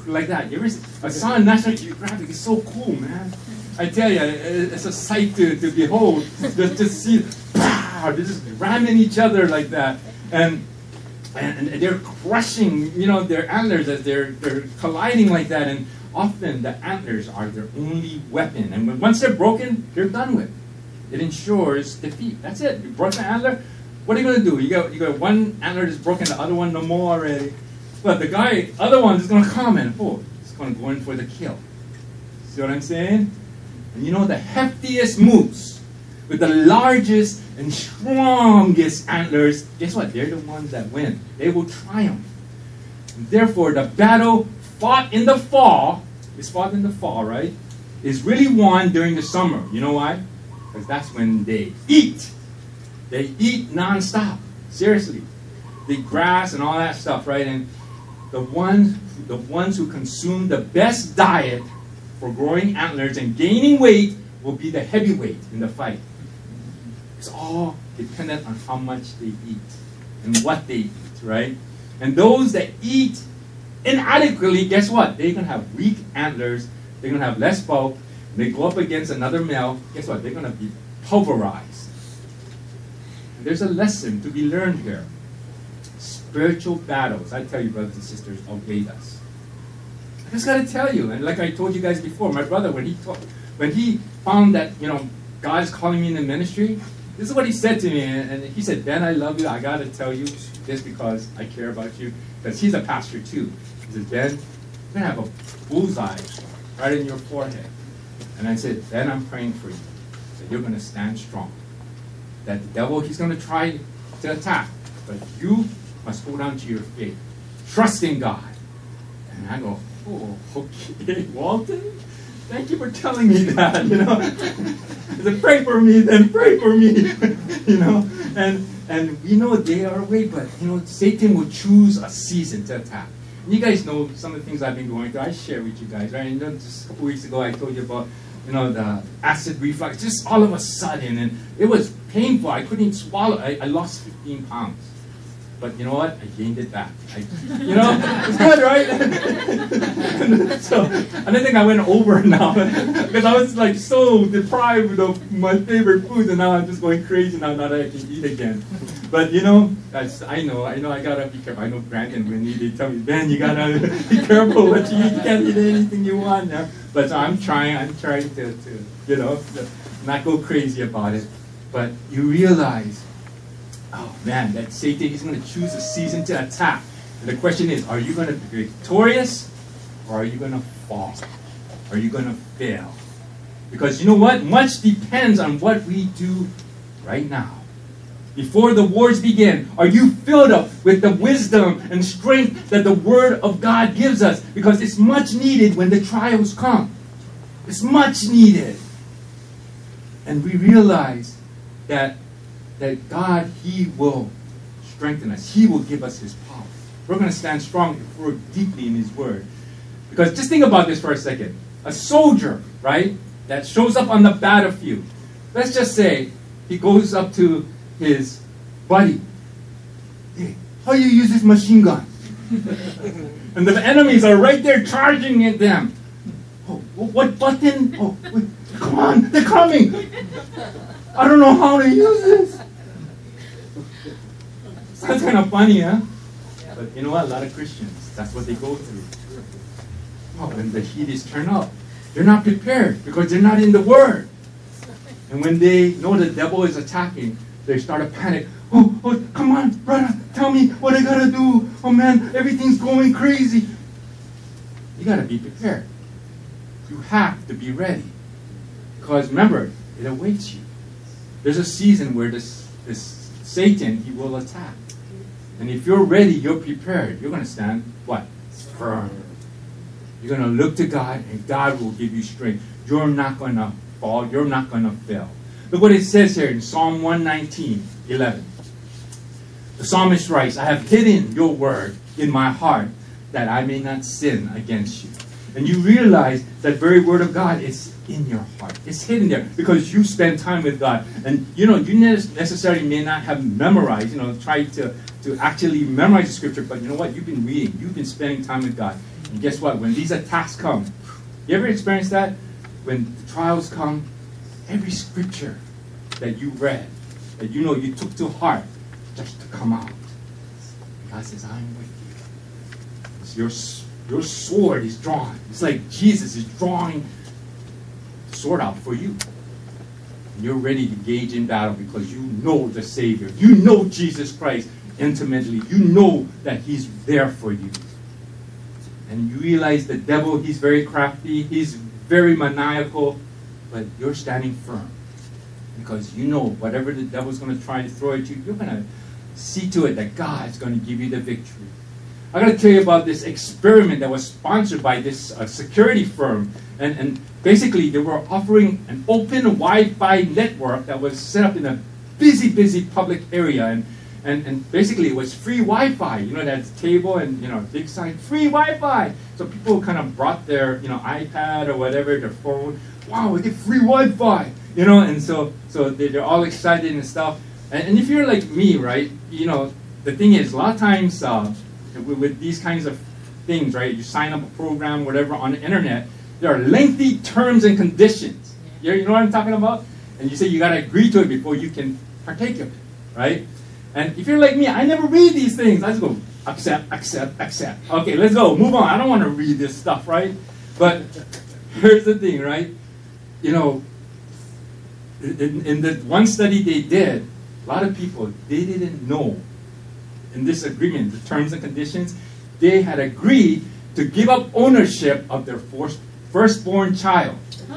Speaker 1: like that. You ever see, I saw on National Geographic. It's so cool, man. I tell you, it's a sight to, to behold. Just to see, pow, they're just ramming each other like that, and and, and they're crushing, you know, their antlers as they're they're colliding like that. And often the antlers are their only weapon. And when, once they're broken, they're done with. It ensures defeat. That's it. You broke the antler. What are you going to do? You got you got one antler that's broken, the other one no more already. But the guy, other one is going to come and oh, he's going to go in for the kill. See what I'm saying? And you know the heftiest moose with the largest and strongest antlers, guess what? They're the ones that win. They will triumph. And therefore, the battle fought in the fall, is fought in the fall, right? Is really won during the summer. You know why? Because that's when they eat. They eat nonstop. Seriously. They grass and all that stuff, right? And the ones, the ones who consume the best diet for growing antlers and gaining weight will be the heavyweight in the fight. It's all dependent on how much they eat and what they eat, right? And those that eat inadequately, guess what? They're going to have weak antlers. They're going to have less bulk. They go up against another male. Guess what? They're going to be pulverized. And there's a lesson to be learned here. Spiritual battles, I tell you, brothers and sisters, await us. I just got to tell you, and like I told you guys before, my brother, when he talk, when he found that, you know, God is calling me in the ministry, this is what he said to me, and, and he said, Ben, I love you. I got to tell you this because I care about you, because he's a pastor too. He says, Ben, you're going to have a bullseye right in your forehead. And I said, Ben, I'm praying for you, that you're going to stand strong. That the devil, he's going to try to attack, but you must hold on to your faith. Trust in God. And I go, oh, okay, Walton, thank you for telling me that, you know. I said, pray for me, then pray for me, you know. And and we know they are away, but, you know, Satan will choose a season to attack. And you guys know some of the things I've been going through. I share with you guys, right? And just a couple weeks ago, I told you about, you know, the acid reflux, just all of a sudden, and it was painful. I couldn't swallow. I, I lost fifteen pounds. But you know what? I gained it back. I, you know, it's good, right? So I don't think I went over now because I was like so deprived of my favorite food, and now I'm just going crazy now that I can eat again. But you know, that's, I know, I know, I gotta be careful. I know Brandon when he they tell me, Ben, you gotta be careful what you eat. You can't eat anything you want now. But so I'm trying. I'm trying to, to you know, to not go crazy about it. But you realize, oh man, that Satan is going to choose a season to attack. And the question is, are you going to be victorious or are you going to fall? Are you going to fail? Because you know what? Much depends on what we do right now. Before the wars begin, are you filled up with the wisdom and strength that the Word of God gives us? Because it's much needed when the trials come. It's much needed. And we realize that that God, He will strengthen us. He will give us His power. We're going to stand strong if we're deeply in His Word. Because just think about this for a second. A soldier, right, that shows up on the battlefield. Let's just say he goes up to his buddy. Hey, how do you use this machine gun? And the enemies are right there charging at them. Oh, what button? Oh, wait, come on, they're coming. I don't know how to use this. Sounds kind of funny, huh? But you know what? A lot of Christians, that's what they go through. Oh, when the heat is turned up, they're not prepared because they're not in the Word. And when they know the devil is attacking, they start to panic. Oh, oh, come on, brother, tell me what I gotta do. Oh man, everything's going crazy. You gotta be prepared. You have to be ready. Because remember, it awaits you. There's a season where this, this Satan, he will attack. And if you're ready, you're prepared, you're going to stand, what? Firm. You're going to look to God, and God will give you strength. You're not going to fall. You're not going to fail. Look what it says here in Psalm one nineteen, eleven. The psalmist writes, I have hidden your word in my heart that I may not sin against you. And you realize that very word of God is in your heart. It's hidden there because you spend time with God. And you know, you necessarily may not have memorized, you know, try to, to actually memorize the scripture, but you know what? You've been reading. You've been spending time with God. And guess what? When these attacks come, you ever experience that? When the trials come, every scripture that you read, that you know you took to heart, just to come out. God says, I'm with you. It's your, your sword is drawn. It's like Jesus is drawing the sword out for you. And you're ready to engage in battle because you know the Savior. You know Jesus Christ intimately. You know that He's there for you. And you realize the devil, he's very crafty. He's very maniacal. But you're standing firm. Because you know whatever the devil's going to try to throw at you, you're going to see to it that God's going to give you the victory. I got to tell you about this experiment that was sponsored by this uh, security firm. And, and basically, they were offering an open Wi-Fi network that was set up in a busy, busy public area. And, and, and basically, it was free Wi-Fi. You know, that table and, you know, big sign, free Wi-Fi. So people kind of brought their, you know, iPad or whatever, their phone. Wow, we get free Wi-Fi. You know, and so so they're all excited and stuff. And, and if you're like me, right, you know, the thing is, a lot of times uh, with, with these kinds of things, right, you sign up a program, whatever, on the internet, there are lengthy terms and conditions. You, you know what I'm talking about? And you say you got to agree to it before you can partake of it, right? And if you're like me, I never read these things. I just go, accept, accept, accept. Okay, let's go, move on. I don't want to read this stuff, right? But here's the thing, right? You know, In, in the one study they did, a lot of people, they didn't know in this agreement, the terms and conditions, they had agreed to give up ownership of their first, firstborn child.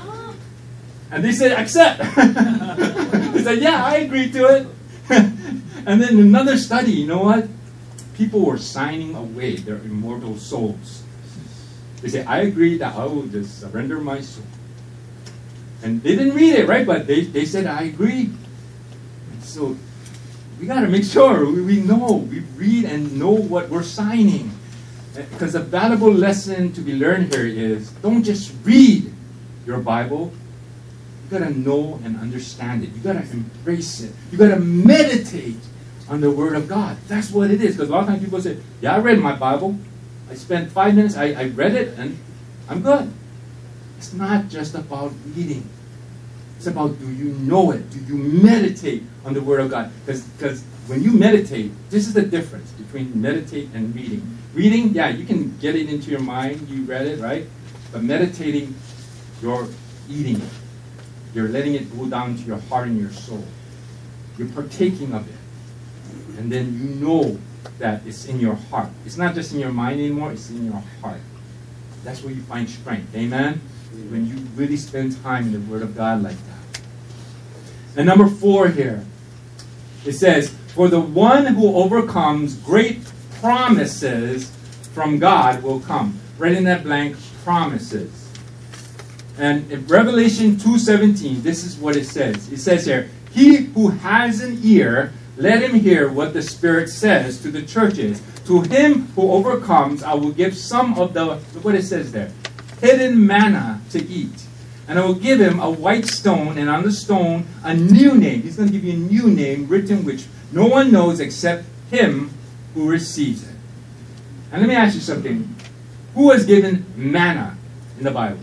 Speaker 1: And they said, accept. They said, yeah, I agree to it. And then another study, you know what? People were signing away their immortal souls. They said, I agree that I will just surrender my soul. And they didn't read it, right? But they, they said, I agree. And so we got to make sure we, we know, we read and know what we're signing. Because a valuable lesson to be learned here is don't just read your Bible. You got to know and understand it. You got to embrace it. You got to meditate on the Word of God. That's what it is. Because a lot of times people say, yeah, I read my Bible. I spent five minutes, I, I read it, and I'm good. It's not just about reading. It's about, do you know it? Do you meditate on the Word of God? Because when you meditate, this is the difference between meditate and reading. Reading, yeah, you can get it into your mind. You read it, right? But meditating, you're eating it. You're letting it go down to your heart and your soul. You're partaking of it. And then you know that it's in your heart. It's not just in your mind anymore, it's in your heart. That's where you find strength. Amen? When you really spend time in the Word of God like that. And number four here, it says, for the one who overcomes, great promises from God will come. Right in that blank, promises. And in Revelation two seventeen, this is what it says. It says here, he who has an ear, let him hear what the Spirit says to the churches. To him who overcomes, I will give some of the, look what it says there, hidden manna to eat. And I will give him a white stone, and on the stone a new name. He's going to give you a new name written which no one knows except him who receives it. And let me ask you something. Who was given manna in the Bible?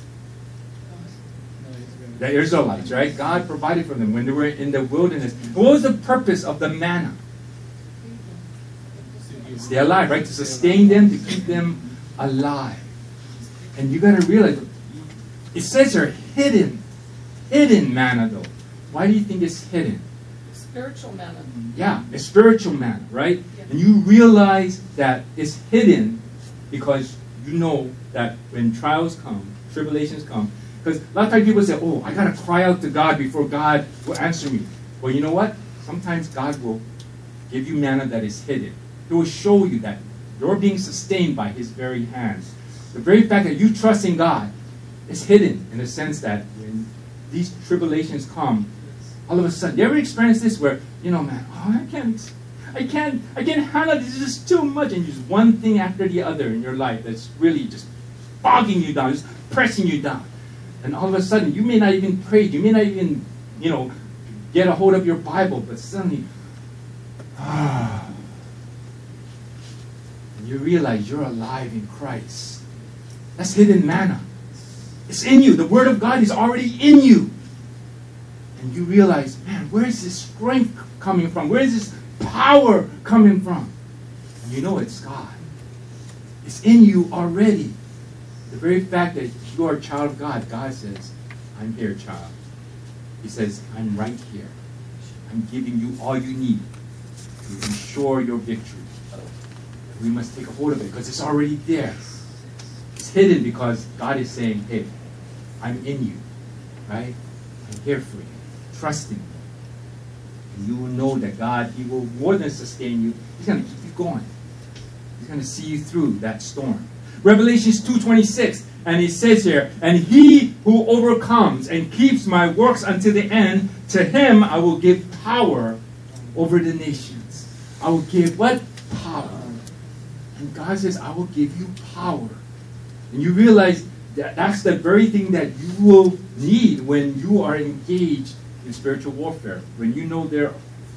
Speaker 1: The Israelites, right? God provided for them when they were in the wilderness. What was the purpose of the manna? Stay alive, right? To sustain them, to keep them alive. And you got to realize, it says here, hidden. Hidden manna, though. Why do you think it's hidden?
Speaker 2: Spiritual manna.
Speaker 1: Yeah, it's spiritual manna, right?
Speaker 2: Yeah.
Speaker 1: And you realize that it's hidden because you know that when trials come, tribulations come, because a lot of times people say, oh, I got to cry out to God before God will answer me. Well, you know what? Sometimes God will give you manna that is hidden. He will show you that you're being sustained by His very hands. The very fact that you trust in God is hidden in the sense that when these tribulations come, all of a sudden, you ever experience this where, you know, man, oh, I can't, I can't, I can't handle this, this is too much, and just one thing after the other in your life that's really just bogging you down, just pressing you down. And all of a sudden, you may not even pray. You may not even, you know, get a hold of your Bible. But suddenly, ah, you realize you're alive in Christ. That's hidden manna. It's in you. The Word of God is already in you. And you realize, man, where is this strength coming from? Where is this power coming from? And you know it's God. It's in you already. The very fact that you are a child of God, God says, I'm here, child. He says, I'm right here. I'm giving you all you need to ensure your victory. We must take a hold of it because it's already there. It's hidden because God is saying, hey, I'm in you. Right? I'm here for you. Trust in me. And you will know that God, He will more than sustain you. He's going to keep you going. He's going to see you through that storm. Revelations two twenty-six, and it says here, and he who overcomes and keeps my works until the end, to him I will give power over the nations. I will give what? Power. And God says, I will give you power. And you realize that that's the very thing that you will need when you are engaged in spiritual warfare. When you know there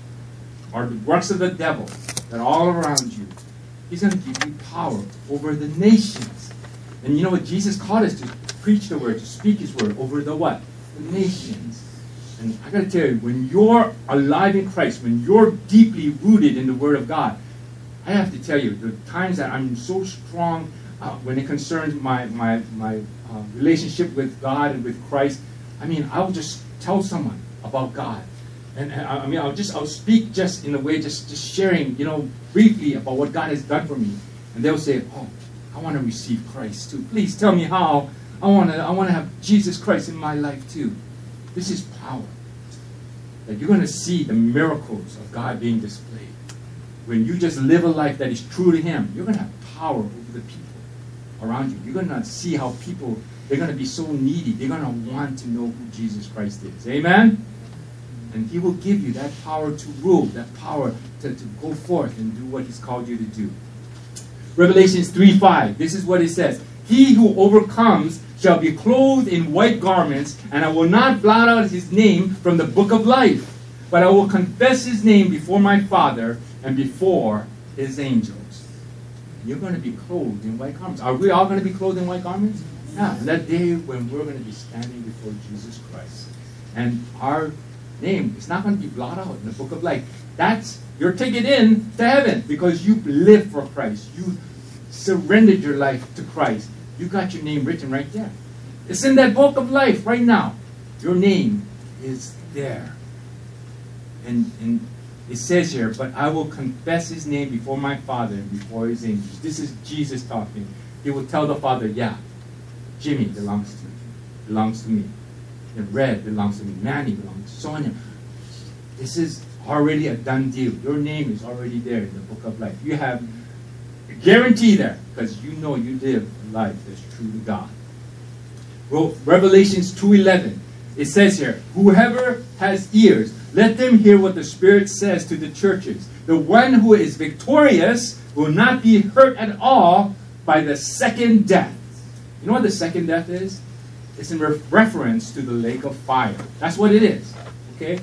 Speaker 1: are the works of the devil that are all around you. He's going to give you power over the nations. And you know what? Jesus called us to preach the word, to speak His word over the what? The nations. And I got to tell you, when you're alive in Christ, when you're deeply rooted in the Word of God, I have to tell you, the times that I'm so strong uh, when it concerns my, my, my uh, relationship with God and with Christ, I mean, I'll just tell someone about God. And, and I mean, I'll just I'll speak just in a way, just, just sharing, you know, briefly about what God has done for me. And they'll say, oh, I want to receive Christ too. Please tell me how. I want to I want to have Jesus Christ in my life too. This is power. That you're going to see the miracles of God being displayed. When you just live a life that is true to Him, you're going to have power over the people around you. You're going to see how people, they're going to be so needy. They're going to want to know who Jesus Christ is. Amen? And He will give you that power to rule, that power to, to go forth and do what He's called you to do. Revelations three five, this is what it says. He who overcomes shall be clothed in white garments, and I will not blot out his name from the book of life, but I will confess his name before my Father and before His angels. You're going to be clothed in white garments. Are we all going to be clothed in white garments? Yeah, and that day when we're going to be standing before Jesus Christ. And our name is not going to be blotted out in the book of life. That's your ticket in to heaven because you live for Christ. You surrendered your life to Christ. You got your name written right there. It's in that book of life right now. Your name is there. And, and it says here, but I will confess His name before my Father and before His angels. This is Jesus talking. He will tell the Father, yeah, Jimmy belongs to me. Belongs to me. And Red belongs to me. Manny belongs to Sonia. This is already a done deal. Your name is already there in the book of life. You have a guarantee there because you know you live a life that's true to God. Well, Revelations two eleven. It says here, whoever has ears, let them hear what the Spirit says to the churches. The one who is victorious will not be hurt at all by the second death. You know what the second death is? It's in re- reference to the lake of fire. That's what it is. Okay?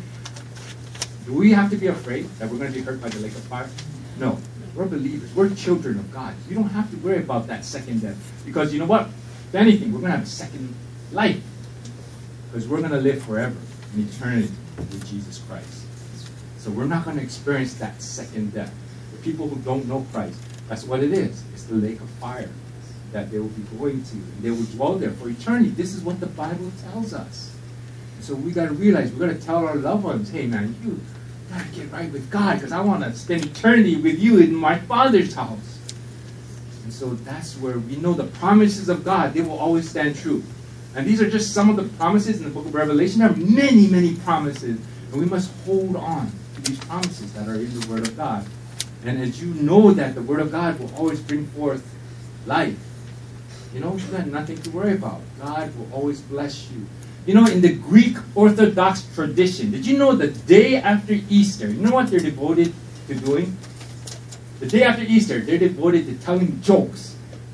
Speaker 1: Do we have to be afraid that we're going to be hurt by the lake of fire? No. We're believers. We're children of God. You don't have to worry about that second death. Because you know what? If anything, we're going to have a second life. Because we're going to live forever in eternity with Jesus Christ. So we're not going to experience that second death. The people who don't know Christ, that's what it is. It's the lake of fire that they will be going to. And they will dwell there for eternity. This is what the Bible tells us. And so we got to realize, we got to tell our loved ones, hey man, you got to get right with God because I want to spend eternity with you in my Father's house. And so that's where we know the promises of God, they will always stand true. And these are just some of the promises in the book of Revelation. There are many, many promises. And we must hold on to these promises that are in the Word of God. And as you know that the Word of God will always bring forth life, you know, you got nothing to worry about. God will always bless you. You know, in the Greek Orthodox tradition, did you know the day after Easter, you know what they're devoted to doing? The day after Easter, they're devoted to telling jokes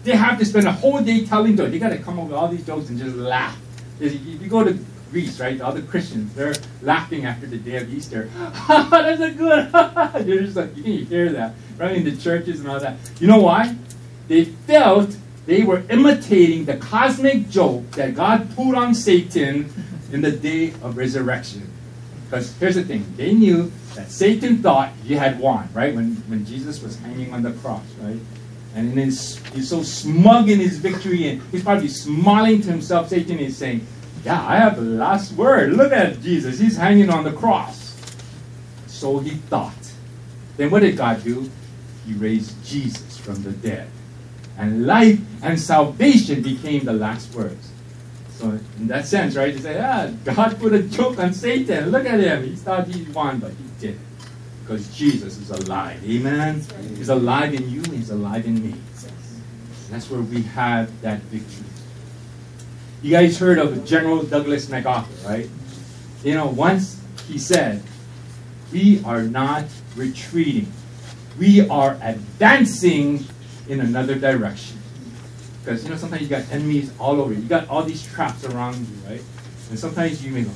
Speaker 1: they have to spend a whole day telling jokes. They got to come up with all these jokes and just laugh. If you go to Greece, right, the other Christians, they're laughing after the day of Easter. That's a good. They're just like, you can hear that, right, in the churches and all that. You know why? They felt they were imitating the cosmic joke that God put on Satan in the day of resurrection. Because here's the thing, they knew that Satan thought he had won, right? When, when Jesus was hanging on the cross, right? And in his, he's so smug in his victory, and he's probably smiling to himself. Satan is saying, yeah, I have the last word. Look at Jesus. He's hanging on the cross. So he thought. Then what did God do? He raised Jesus from the dead. And life and salvation became the last words. So in that sense, right, you say, ah, God put a joke on Satan. Look at him. He thought he won, but he didn't. Because Jesus is alive. Amen? He's alive in you. He's alive in me. That's where we have that victory. You guys heard of General Douglas MacArthur, right? You know, once he said, we are not retreating. We are advancing in another direction. Because, you know, sometimes you got enemies all over you. You got all these traps around you, right? And sometimes you may go,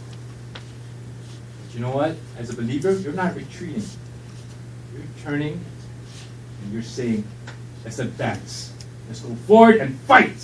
Speaker 1: but you know what? As a believer, you're not retreating. You're turning and you're saying, let's advance. Let's go forward and fight.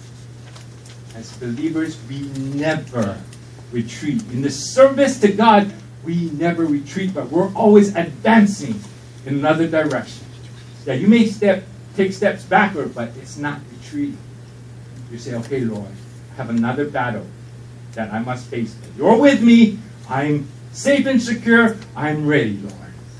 Speaker 1: As believers, we never retreat. In the service to God, we never retreat, but we're always advancing in another direction. Yeah, you may step, take steps backward, but it's not retreating. You say, okay, Lord, I have another battle that I must face. You're with me. I'm safe and secure. I'm ready, Lord.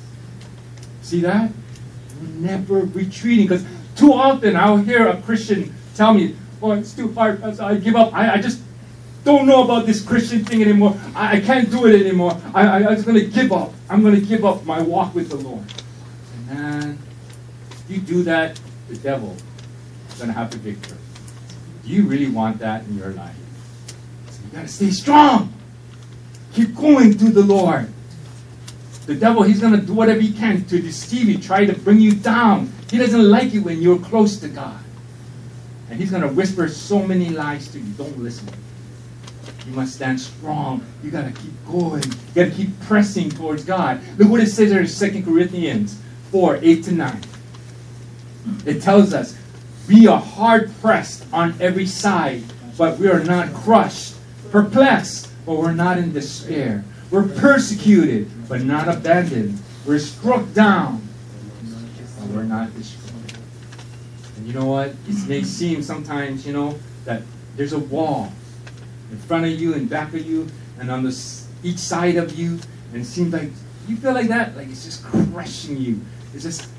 Speaker 1: See that? We're never retreating, because too often I'll hear a Christian tell me, oh, it's too hard, Pastor. I give up. I, I just don't know about this Christian thing anymore. I, I can't do it anymore. I, I, I'm just going to give up. I'm going to give up my walk with the Lord. And man, if you do that, the devil is going to have the victory. Do you really want that in your life? So you got to stay strong. Keep going to the Lord. The devil, he's going to do whatever he can to deceive you, try to bring you down. He doesn't like it when you're close to God. And he's going to whisper so many lies to you. Don't listen. You must stand strong. You got to keep going. You got to keep pressing towards God. Look what it says there in Second Corinthians four, eight to nine. It tells us, we are hard pressed on every side, but we are not crushed. Perplexed, but we're not in despair. We're persecuted, but not abandoned. We're struck down, but we're not destroyed. And you know what? It may seem sometimes, you know, that there's a wall in front of you and back of you and on the, each side of you, and it seems like, you feel like that? Like it's just crushing you. It's just,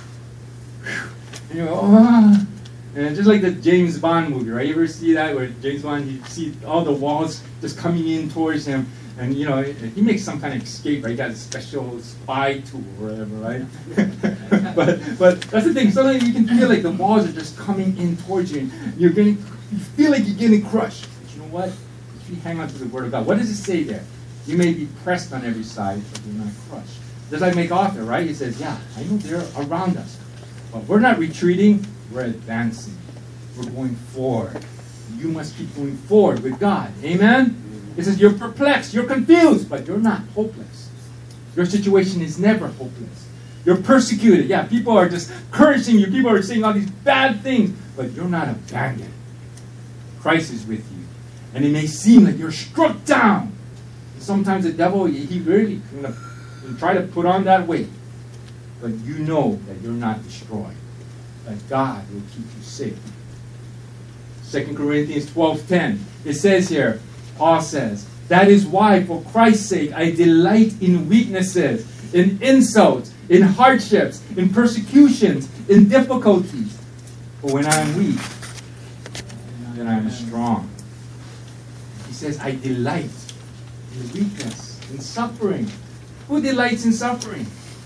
Speaker 1: and you go, oh. And just like the James Bond movie, right? You ever see that where James Bond, you see all the walls just coming in towards him, and you know, he makes some kind of escape, right? He got a special spy tool or whatever, right? but but that's the thing. Sometimes you can feel like the walls are just coming in towards you, and you're getting, you feel like you're getting crushed. But you know what? If you hang on to the Word of God, what does it say there? You may be pressed on every side, but you're not crushed. Just like MacArthur, right? He says, yeah, I know they're around us, but we're not retreating. We're advancing. We're going forward. You must keep going forward with God. Amen? It says you're perplexed. You're confused. But you're not hopeless. Your situation is never hopeless. You're persecuted. Yeah, people are just cursing you. People are saying all these bad things. But you're not abandoned. Christ is with you. And it may seem like you're struck down. Sometimes the devil, he really can try to put on that weight. But you know that you're not destroyed. That God will keep you safe. Second Corinthians twelve ten. It says here, Paul says, that is why, for Christ's sake, I delight in weaknesses, in insults, in hardships, in persecutions, in difficulties. For when I am weak, then I am strong. He says, I delight in weakness, in suffering. Who delights in suffering?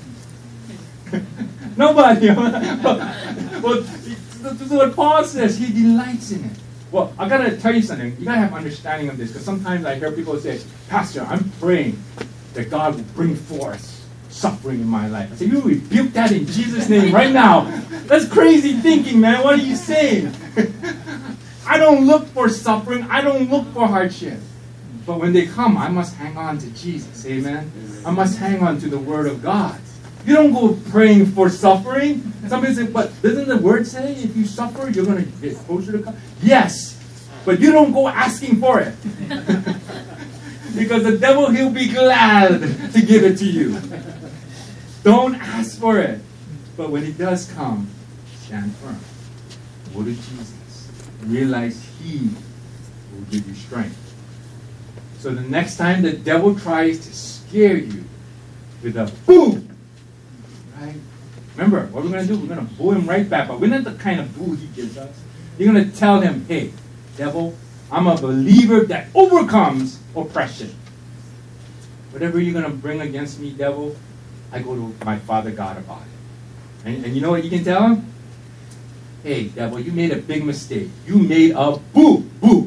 Speaker 1: Nobody. Well, this is what Paul says. He delights in it. Well, I got to tell you something. You got to have understanding of this, because sometimes I hear people say, Pastor, I'm praying that God will bring forth suffering in my life. I say, you rebuke that in Jesus' name right now. That's crazy thinking, man. What are you saying? I don't look for suffering. I don't look for hardship. But when they come, I must hang on to Jesus. Amen? I must hang on to the Word of God. You don't go praying for suffering. Somebody say, but doesn't the Word say if you suffer, you're going to get closer to God? Yes. But you don't go asking for it. Because the devil, he'll be glad to give it to you. Don't ask for it. But when it does come, stand firm. Go to Jesus. Realize He will give you strength. So the next time the devil tries to scare you with a boo, right? Remember, what we're going to do, we're going to boo him right back. But we're not the kind of boo he gives us. You're going to tell him, hey, devil, I'm a believer that overcomes oppression. Whatever you're going to bring against me, devil, I go to my Father God about it. And, and you know what you can tell him? Hey, devil, you made a big mistake. You made a boo, boo.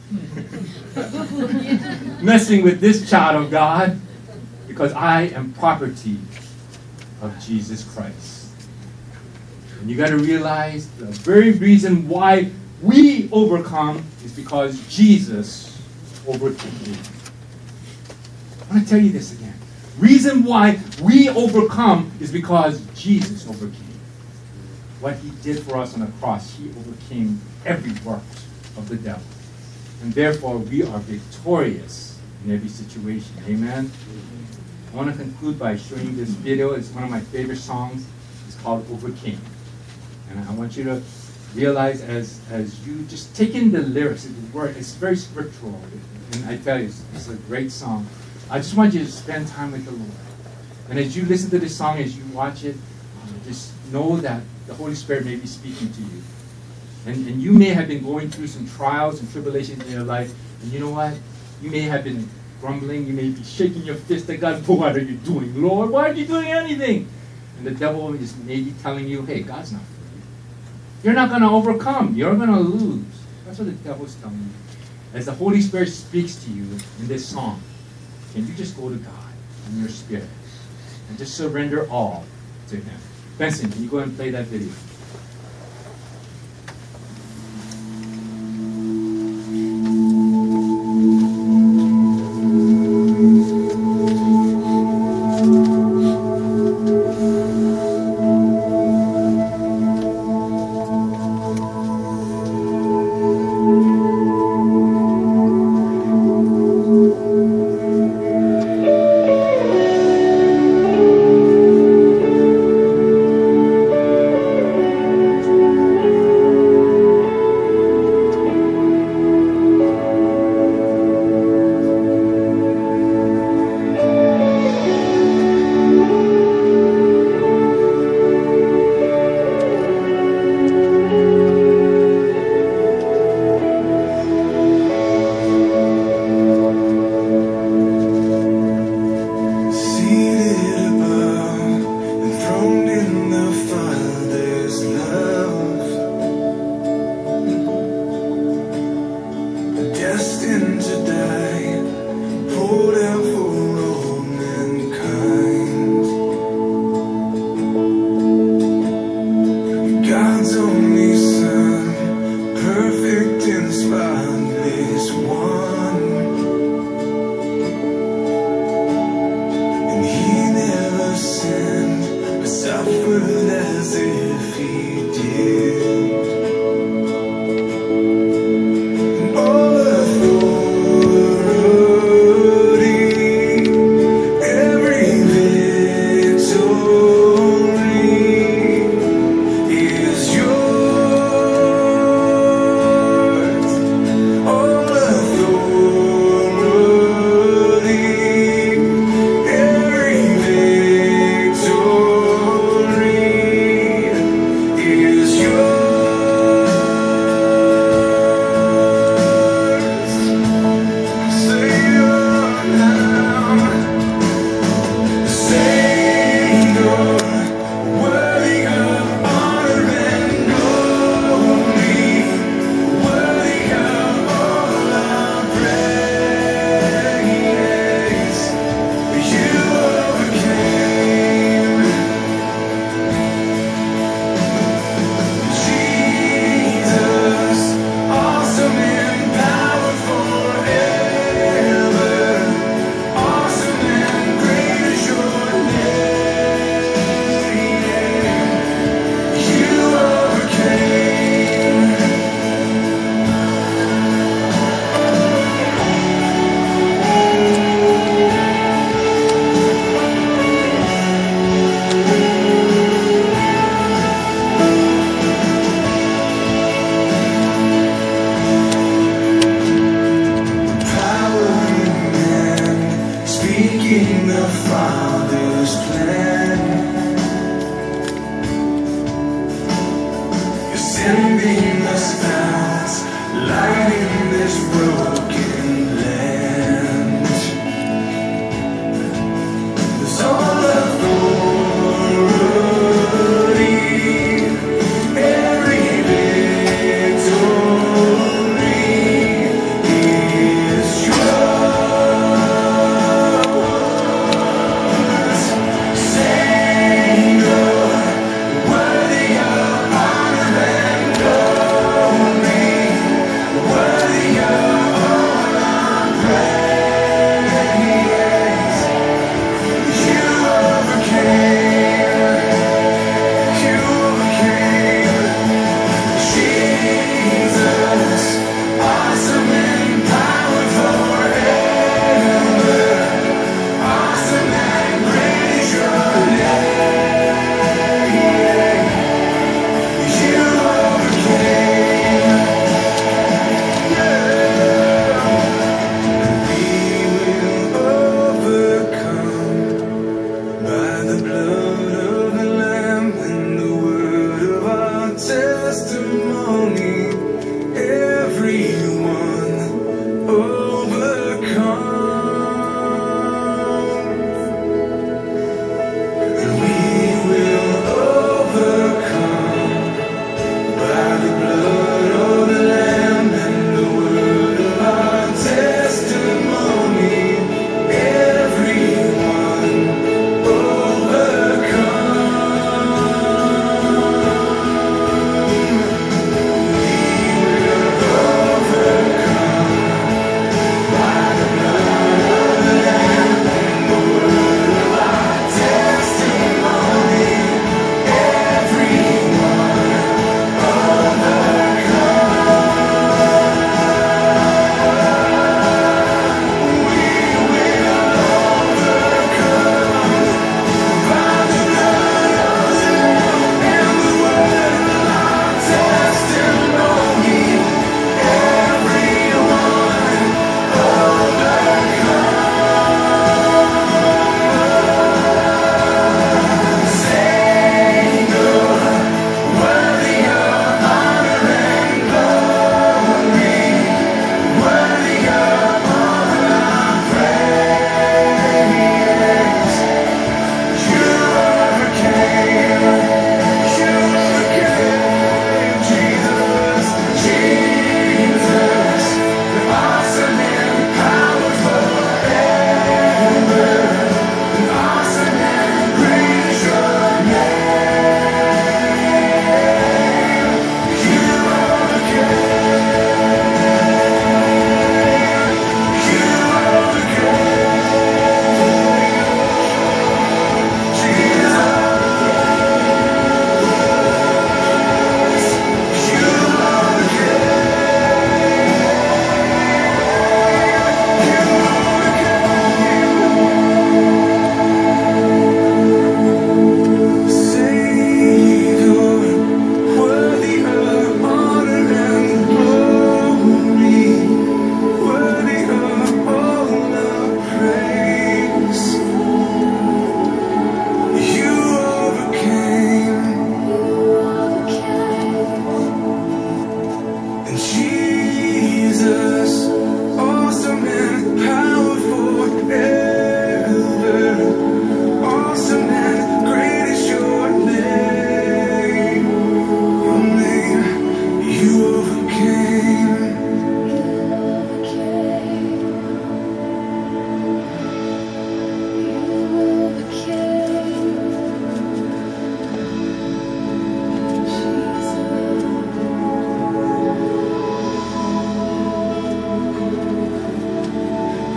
Speaker 1: Messing with this child of God, because I am property of Jesus Christ. And you got to realize the very reason why we overcome is because Jesus overcame. I want to tell you this again. Reason why we overcome is because Jesus overcame. What He did for us on the cross, He overcame every work of the devil. And therefore, we are victorious in every situation. Amen? I want to conclude by showing you this video. It's one of my favorite songs. It's called Overcame. And I want you to realize as, as you just take in the lyrics, the word, it's very scriptural. And I tell you, it's, it's a great song. I just want you to spend time with the Lord. And as you listen to this song, as you watch it, uh, just know that the Holy Spirit may be speaking to you. And, and you may have been going through some trials and tribulations in your life. And you know what? You may have been grumbling. You may be shaking your fist at God. What are you doing, Lord? Why aren't you doing anything? And the devil is maybe telling you, hey, God's not for you. You're not going to overcome. You're going to lose. That's what the devil's telling you. As the Holy Spirit speaks to you in this song, can you just go to God in your spirit and just surrender all to Him? Benson, can you go ahead and play that video?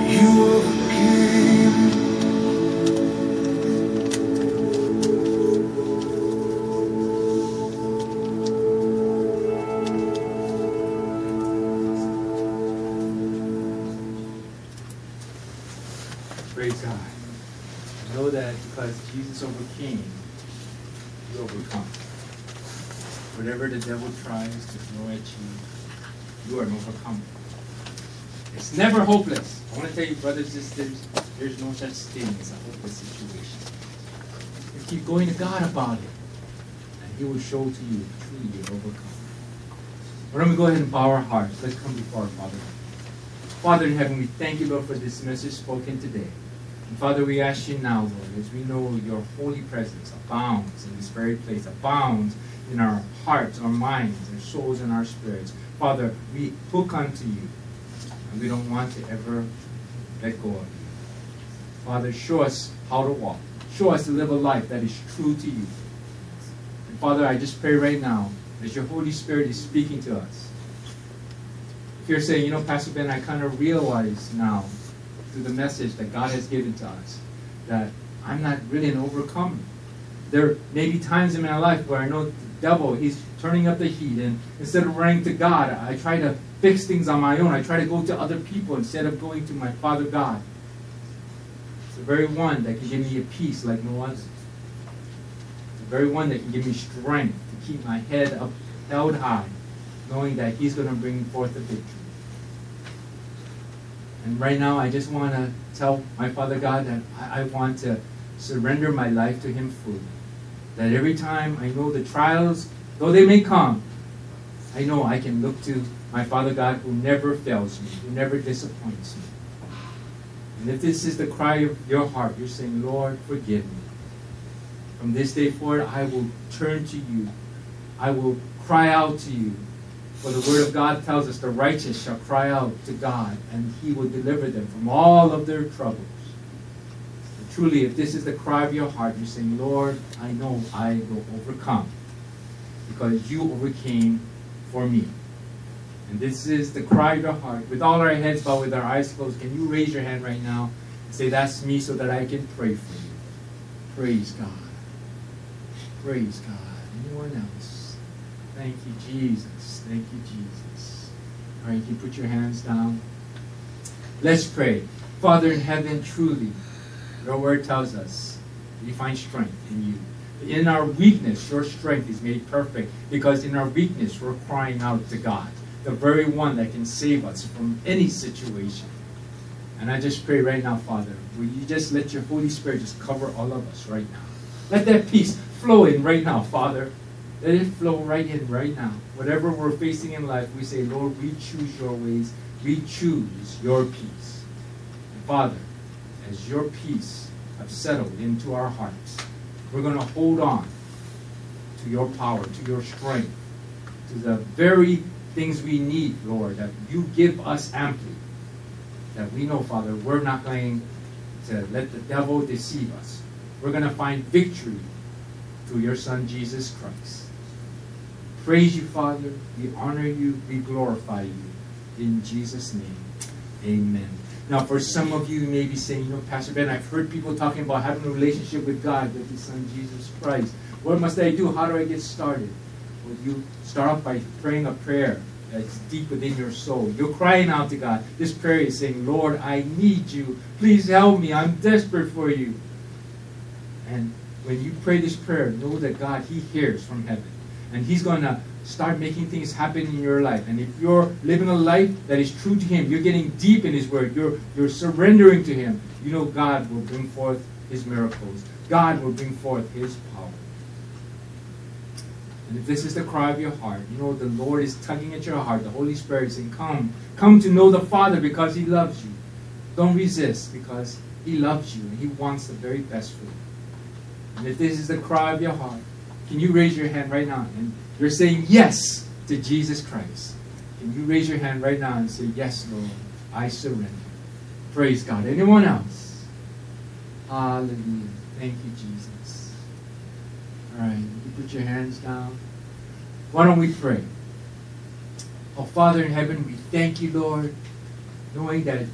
Speaker 2: You overcame.
Speaker 1: Praise God. Know that because Jesus overcame, you overcome. Whatever the devil tries to throw at you, you are an overcomer. It's never hopeless. I want to tell you, brothers and sisters, there's no such thing as a hopeless situation. You keep going to God about it, and He will show to you truly you're overcome. Why don't we go ahead and bow our hearts? Let's come before our Father. Father in heaven, we thank you, Lord, for this message spoken today. And Father, we ask you now, Lord, as we know your holy presence abounds in this very place, abounds in our hearts, our minds, our souls, and our spirits. Father, we hook onto you, and we don't want to ever let go of you. Father, show us how to walk. Show us to live a life that is true to you. And Father, I just pray right now, as your Holy Spirit is speaking to us. If you're saying, you know, Pastor Ben, I kind of realize now, through the message that God has given to us, that I'm not really an overcomer. There may be times in my life where I know the devil, he's turning up the heat, and instead of running to God, I try to fix things on my own. I try to go to other people instead of going to my Father God. It's the very one that can give me a peace like no other. It's the very one that can give me strength to keep my head up, held high, knowing that He's going to bring forth the victory. And right now, I just want to tell my Father God that I, I want to surrender my life to Him fully. That every time I know the trials, though they may come, I know I can look to my Father God who never fails me, who never disappoints me. And if this is the cry of your heart, you're saying, Lord, forgive me. From this day forward, I will turn to you. I will cry out to you. For the Word of God tells us the righteous shall cry out to God, and He will deliver them from all of their troubles. And truly, if this is the cry of your heart, you're saying, Lord, I know I will overcome, because you overcame for me. And this is the cry of your heart. With all our heads bowed, with our eyes closed, can you raise your hand right now and say, that's me, so that I can pray for you? Praise God. Praise God. Anyone else? Thank you, Jesus. Thank you, Jesus. All right, you put your hands down. Let's pray. Father in heaven, truly, your word tells us we find strength in you. In our weakness, your strength is made perfect, because in our weakness, we're crying out to God, the very one that can save us from any situation. And I just pray right now, Father, will you just let your Holy Spirit just cover all of us right now. Let that peace flow in right now, Father. Let it flow right in right now. Whatever we're facing in life, we say, Lord, we choose your ways. We choose your peace. And Father, as your peace have settled into our hearts, we're going to hold on to your power, to your strength, to the very things we need, Lord, that you give us amply. That we know, Father, we're not going to let the devil deceive us. We're going to find victory through your Son, Jesus Christ. Praise you, Father. We honor you. We glorify you. In Jesus' name, amen. Now, for some of you, you may be saying, you know, Pastor Ben, I've heard people talking about having a relationship with God, with His Son, Jesus Christ. What must I do? How do I get started? Well, you start off by praying a prayer that's deep within your soul. You're crying out to God. This prayer is saying, Lord, I need you. Please help me. I'm desperate for you. And when you pray this prayer, know that God, He hears from heaven. And He's going to start making things happen in your life. And if you're living a life that is true to Him, you're getting deep in His Word, you're, you're surrendering to Him, you know God will bring forth His miracles. God will bring forth His power. And if this is the cry of your heart, you know the Lord is tugging at your heart. The Holy Spirit is saying, come. Come to know the Father because He loves you. Don't resist, because He loves you and He wants the very best for you. And if this is the cry of your heart, can you raise your hand right now? And you're saying yes to Jesus Christ. Can you raise your hand right now and say, yes, Lord, I surrender. Praise God. Anyone else? Hallelujah. Thank you, Jesus. All right, you put your hands down. Why don't we pray? Oh, Father in heaven, we thank you, Lord, knowing that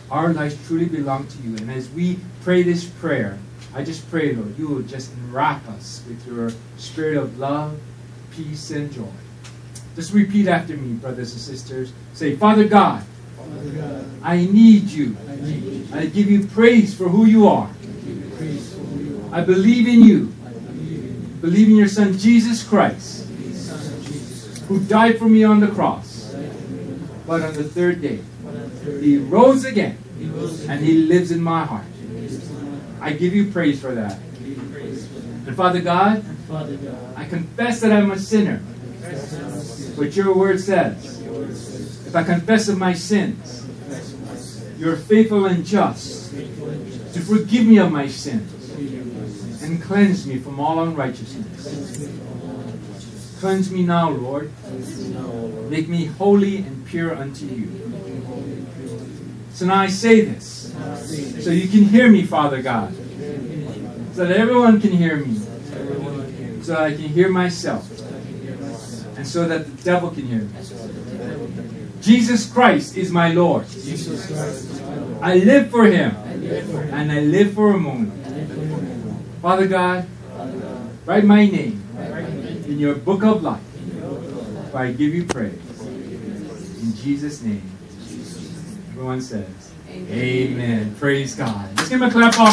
Speaker 1: our lives truly belong to you. And as we pray this prayer, I just pray, Lord, you will just enwrap us with your spirit of love, peace, and joy. Just repeat after me, brothers and sisters. Say, Father God,
Speaker 3: Father God,
Speaker 1: I need you.
Speaker 3: I need you.
Speaker 1: I give you praise for who you are.
Speaker 3: I give you praise for who you are.
Speaker 1: I believe in you.
Speaker 3: I believe in you.
Speaker 1: Believe in your Son, Jesus Christ,
Speaker 3: The Son of Jesus,
Speaker 1: who died for me on the cross.
Speaker 3: died for me.
Speaker 1: But on the third day,
Speaker 3: But on the third
Speaker 1: he
Speaker 3: day,
Speaker 1: rose again,
Speaker 3: he rose
Speaker 1: and
Speaker 3: again.
Speaker 1: he lives in my heart.
Speaker 3: He lives in my heart.
Speaker 1: I give you praise for that.
Speaker 3: I give you praise for that.
Speaker 1: And Father God,
Speaker 3: And Father God,
Speaker 1: I confess that I'm a sinner.
Speaker 3: I confess that I'm a sinner.
Speaker 1: But your word says,
Speaker 3: Your word says,
Speaker 1: if I confess of my sins,
Speaker 3: confess of my sins.
Speaker 1: you're faithful and just
Speaker 3: Faithful and just.
Speaker 1: to forgive me of my sins
Speaker 3: Forgive me my sins.
Speaker 1: and cleanse me from all unrighteousness.
Speaker 3: Cleanse me from all unrighteousness.
Speaker 1: Cleanse me now, Lord.
Speaker 3: Cleanse me now, O Lord.
Speaker 1: Make me holy and pure unto you.
Speaker 3: Make me holy and pure unto you.
Speaker 1: So now I say this,
Speaker 3: And I say this,
Speaker 1: so you can hear me, Father God,
Speaker 3: hear me, Father.
Speaker 1: so that everyone can hear me,
Speaker 3: Everyone can hear me.
Speaker 1: so that I can hear myself,
Speaker 3: So I can hear myself.
Speaker 1: and so that the devil can hear me.
Speaker 3: So that the devil can hear me.
Speaker 1: Jesus Christ is my Lord.
Speaker 3: Jesus Christ is my Lord.
Speaker 1: I live for him,
Speaker 3: I live for him.
Speaker 1: and I live for a moment.
Speaker 3: I live for him.
Speaker 1: Father God,
Speaker 3: Father God,
Speaker 1: write my name
Speaker 3: write my name
Speaker 1: in your book of life,
Speaker 3: in your book of life.
Speaker 1: for I give you praise.
Speaker 3: For I give you praise.
Speaker 1: In Jesus' name,
Speaker 3: In Jesus' name.
Speaker 1: everyone says, Amen. Praise God. Let's give him a clap off.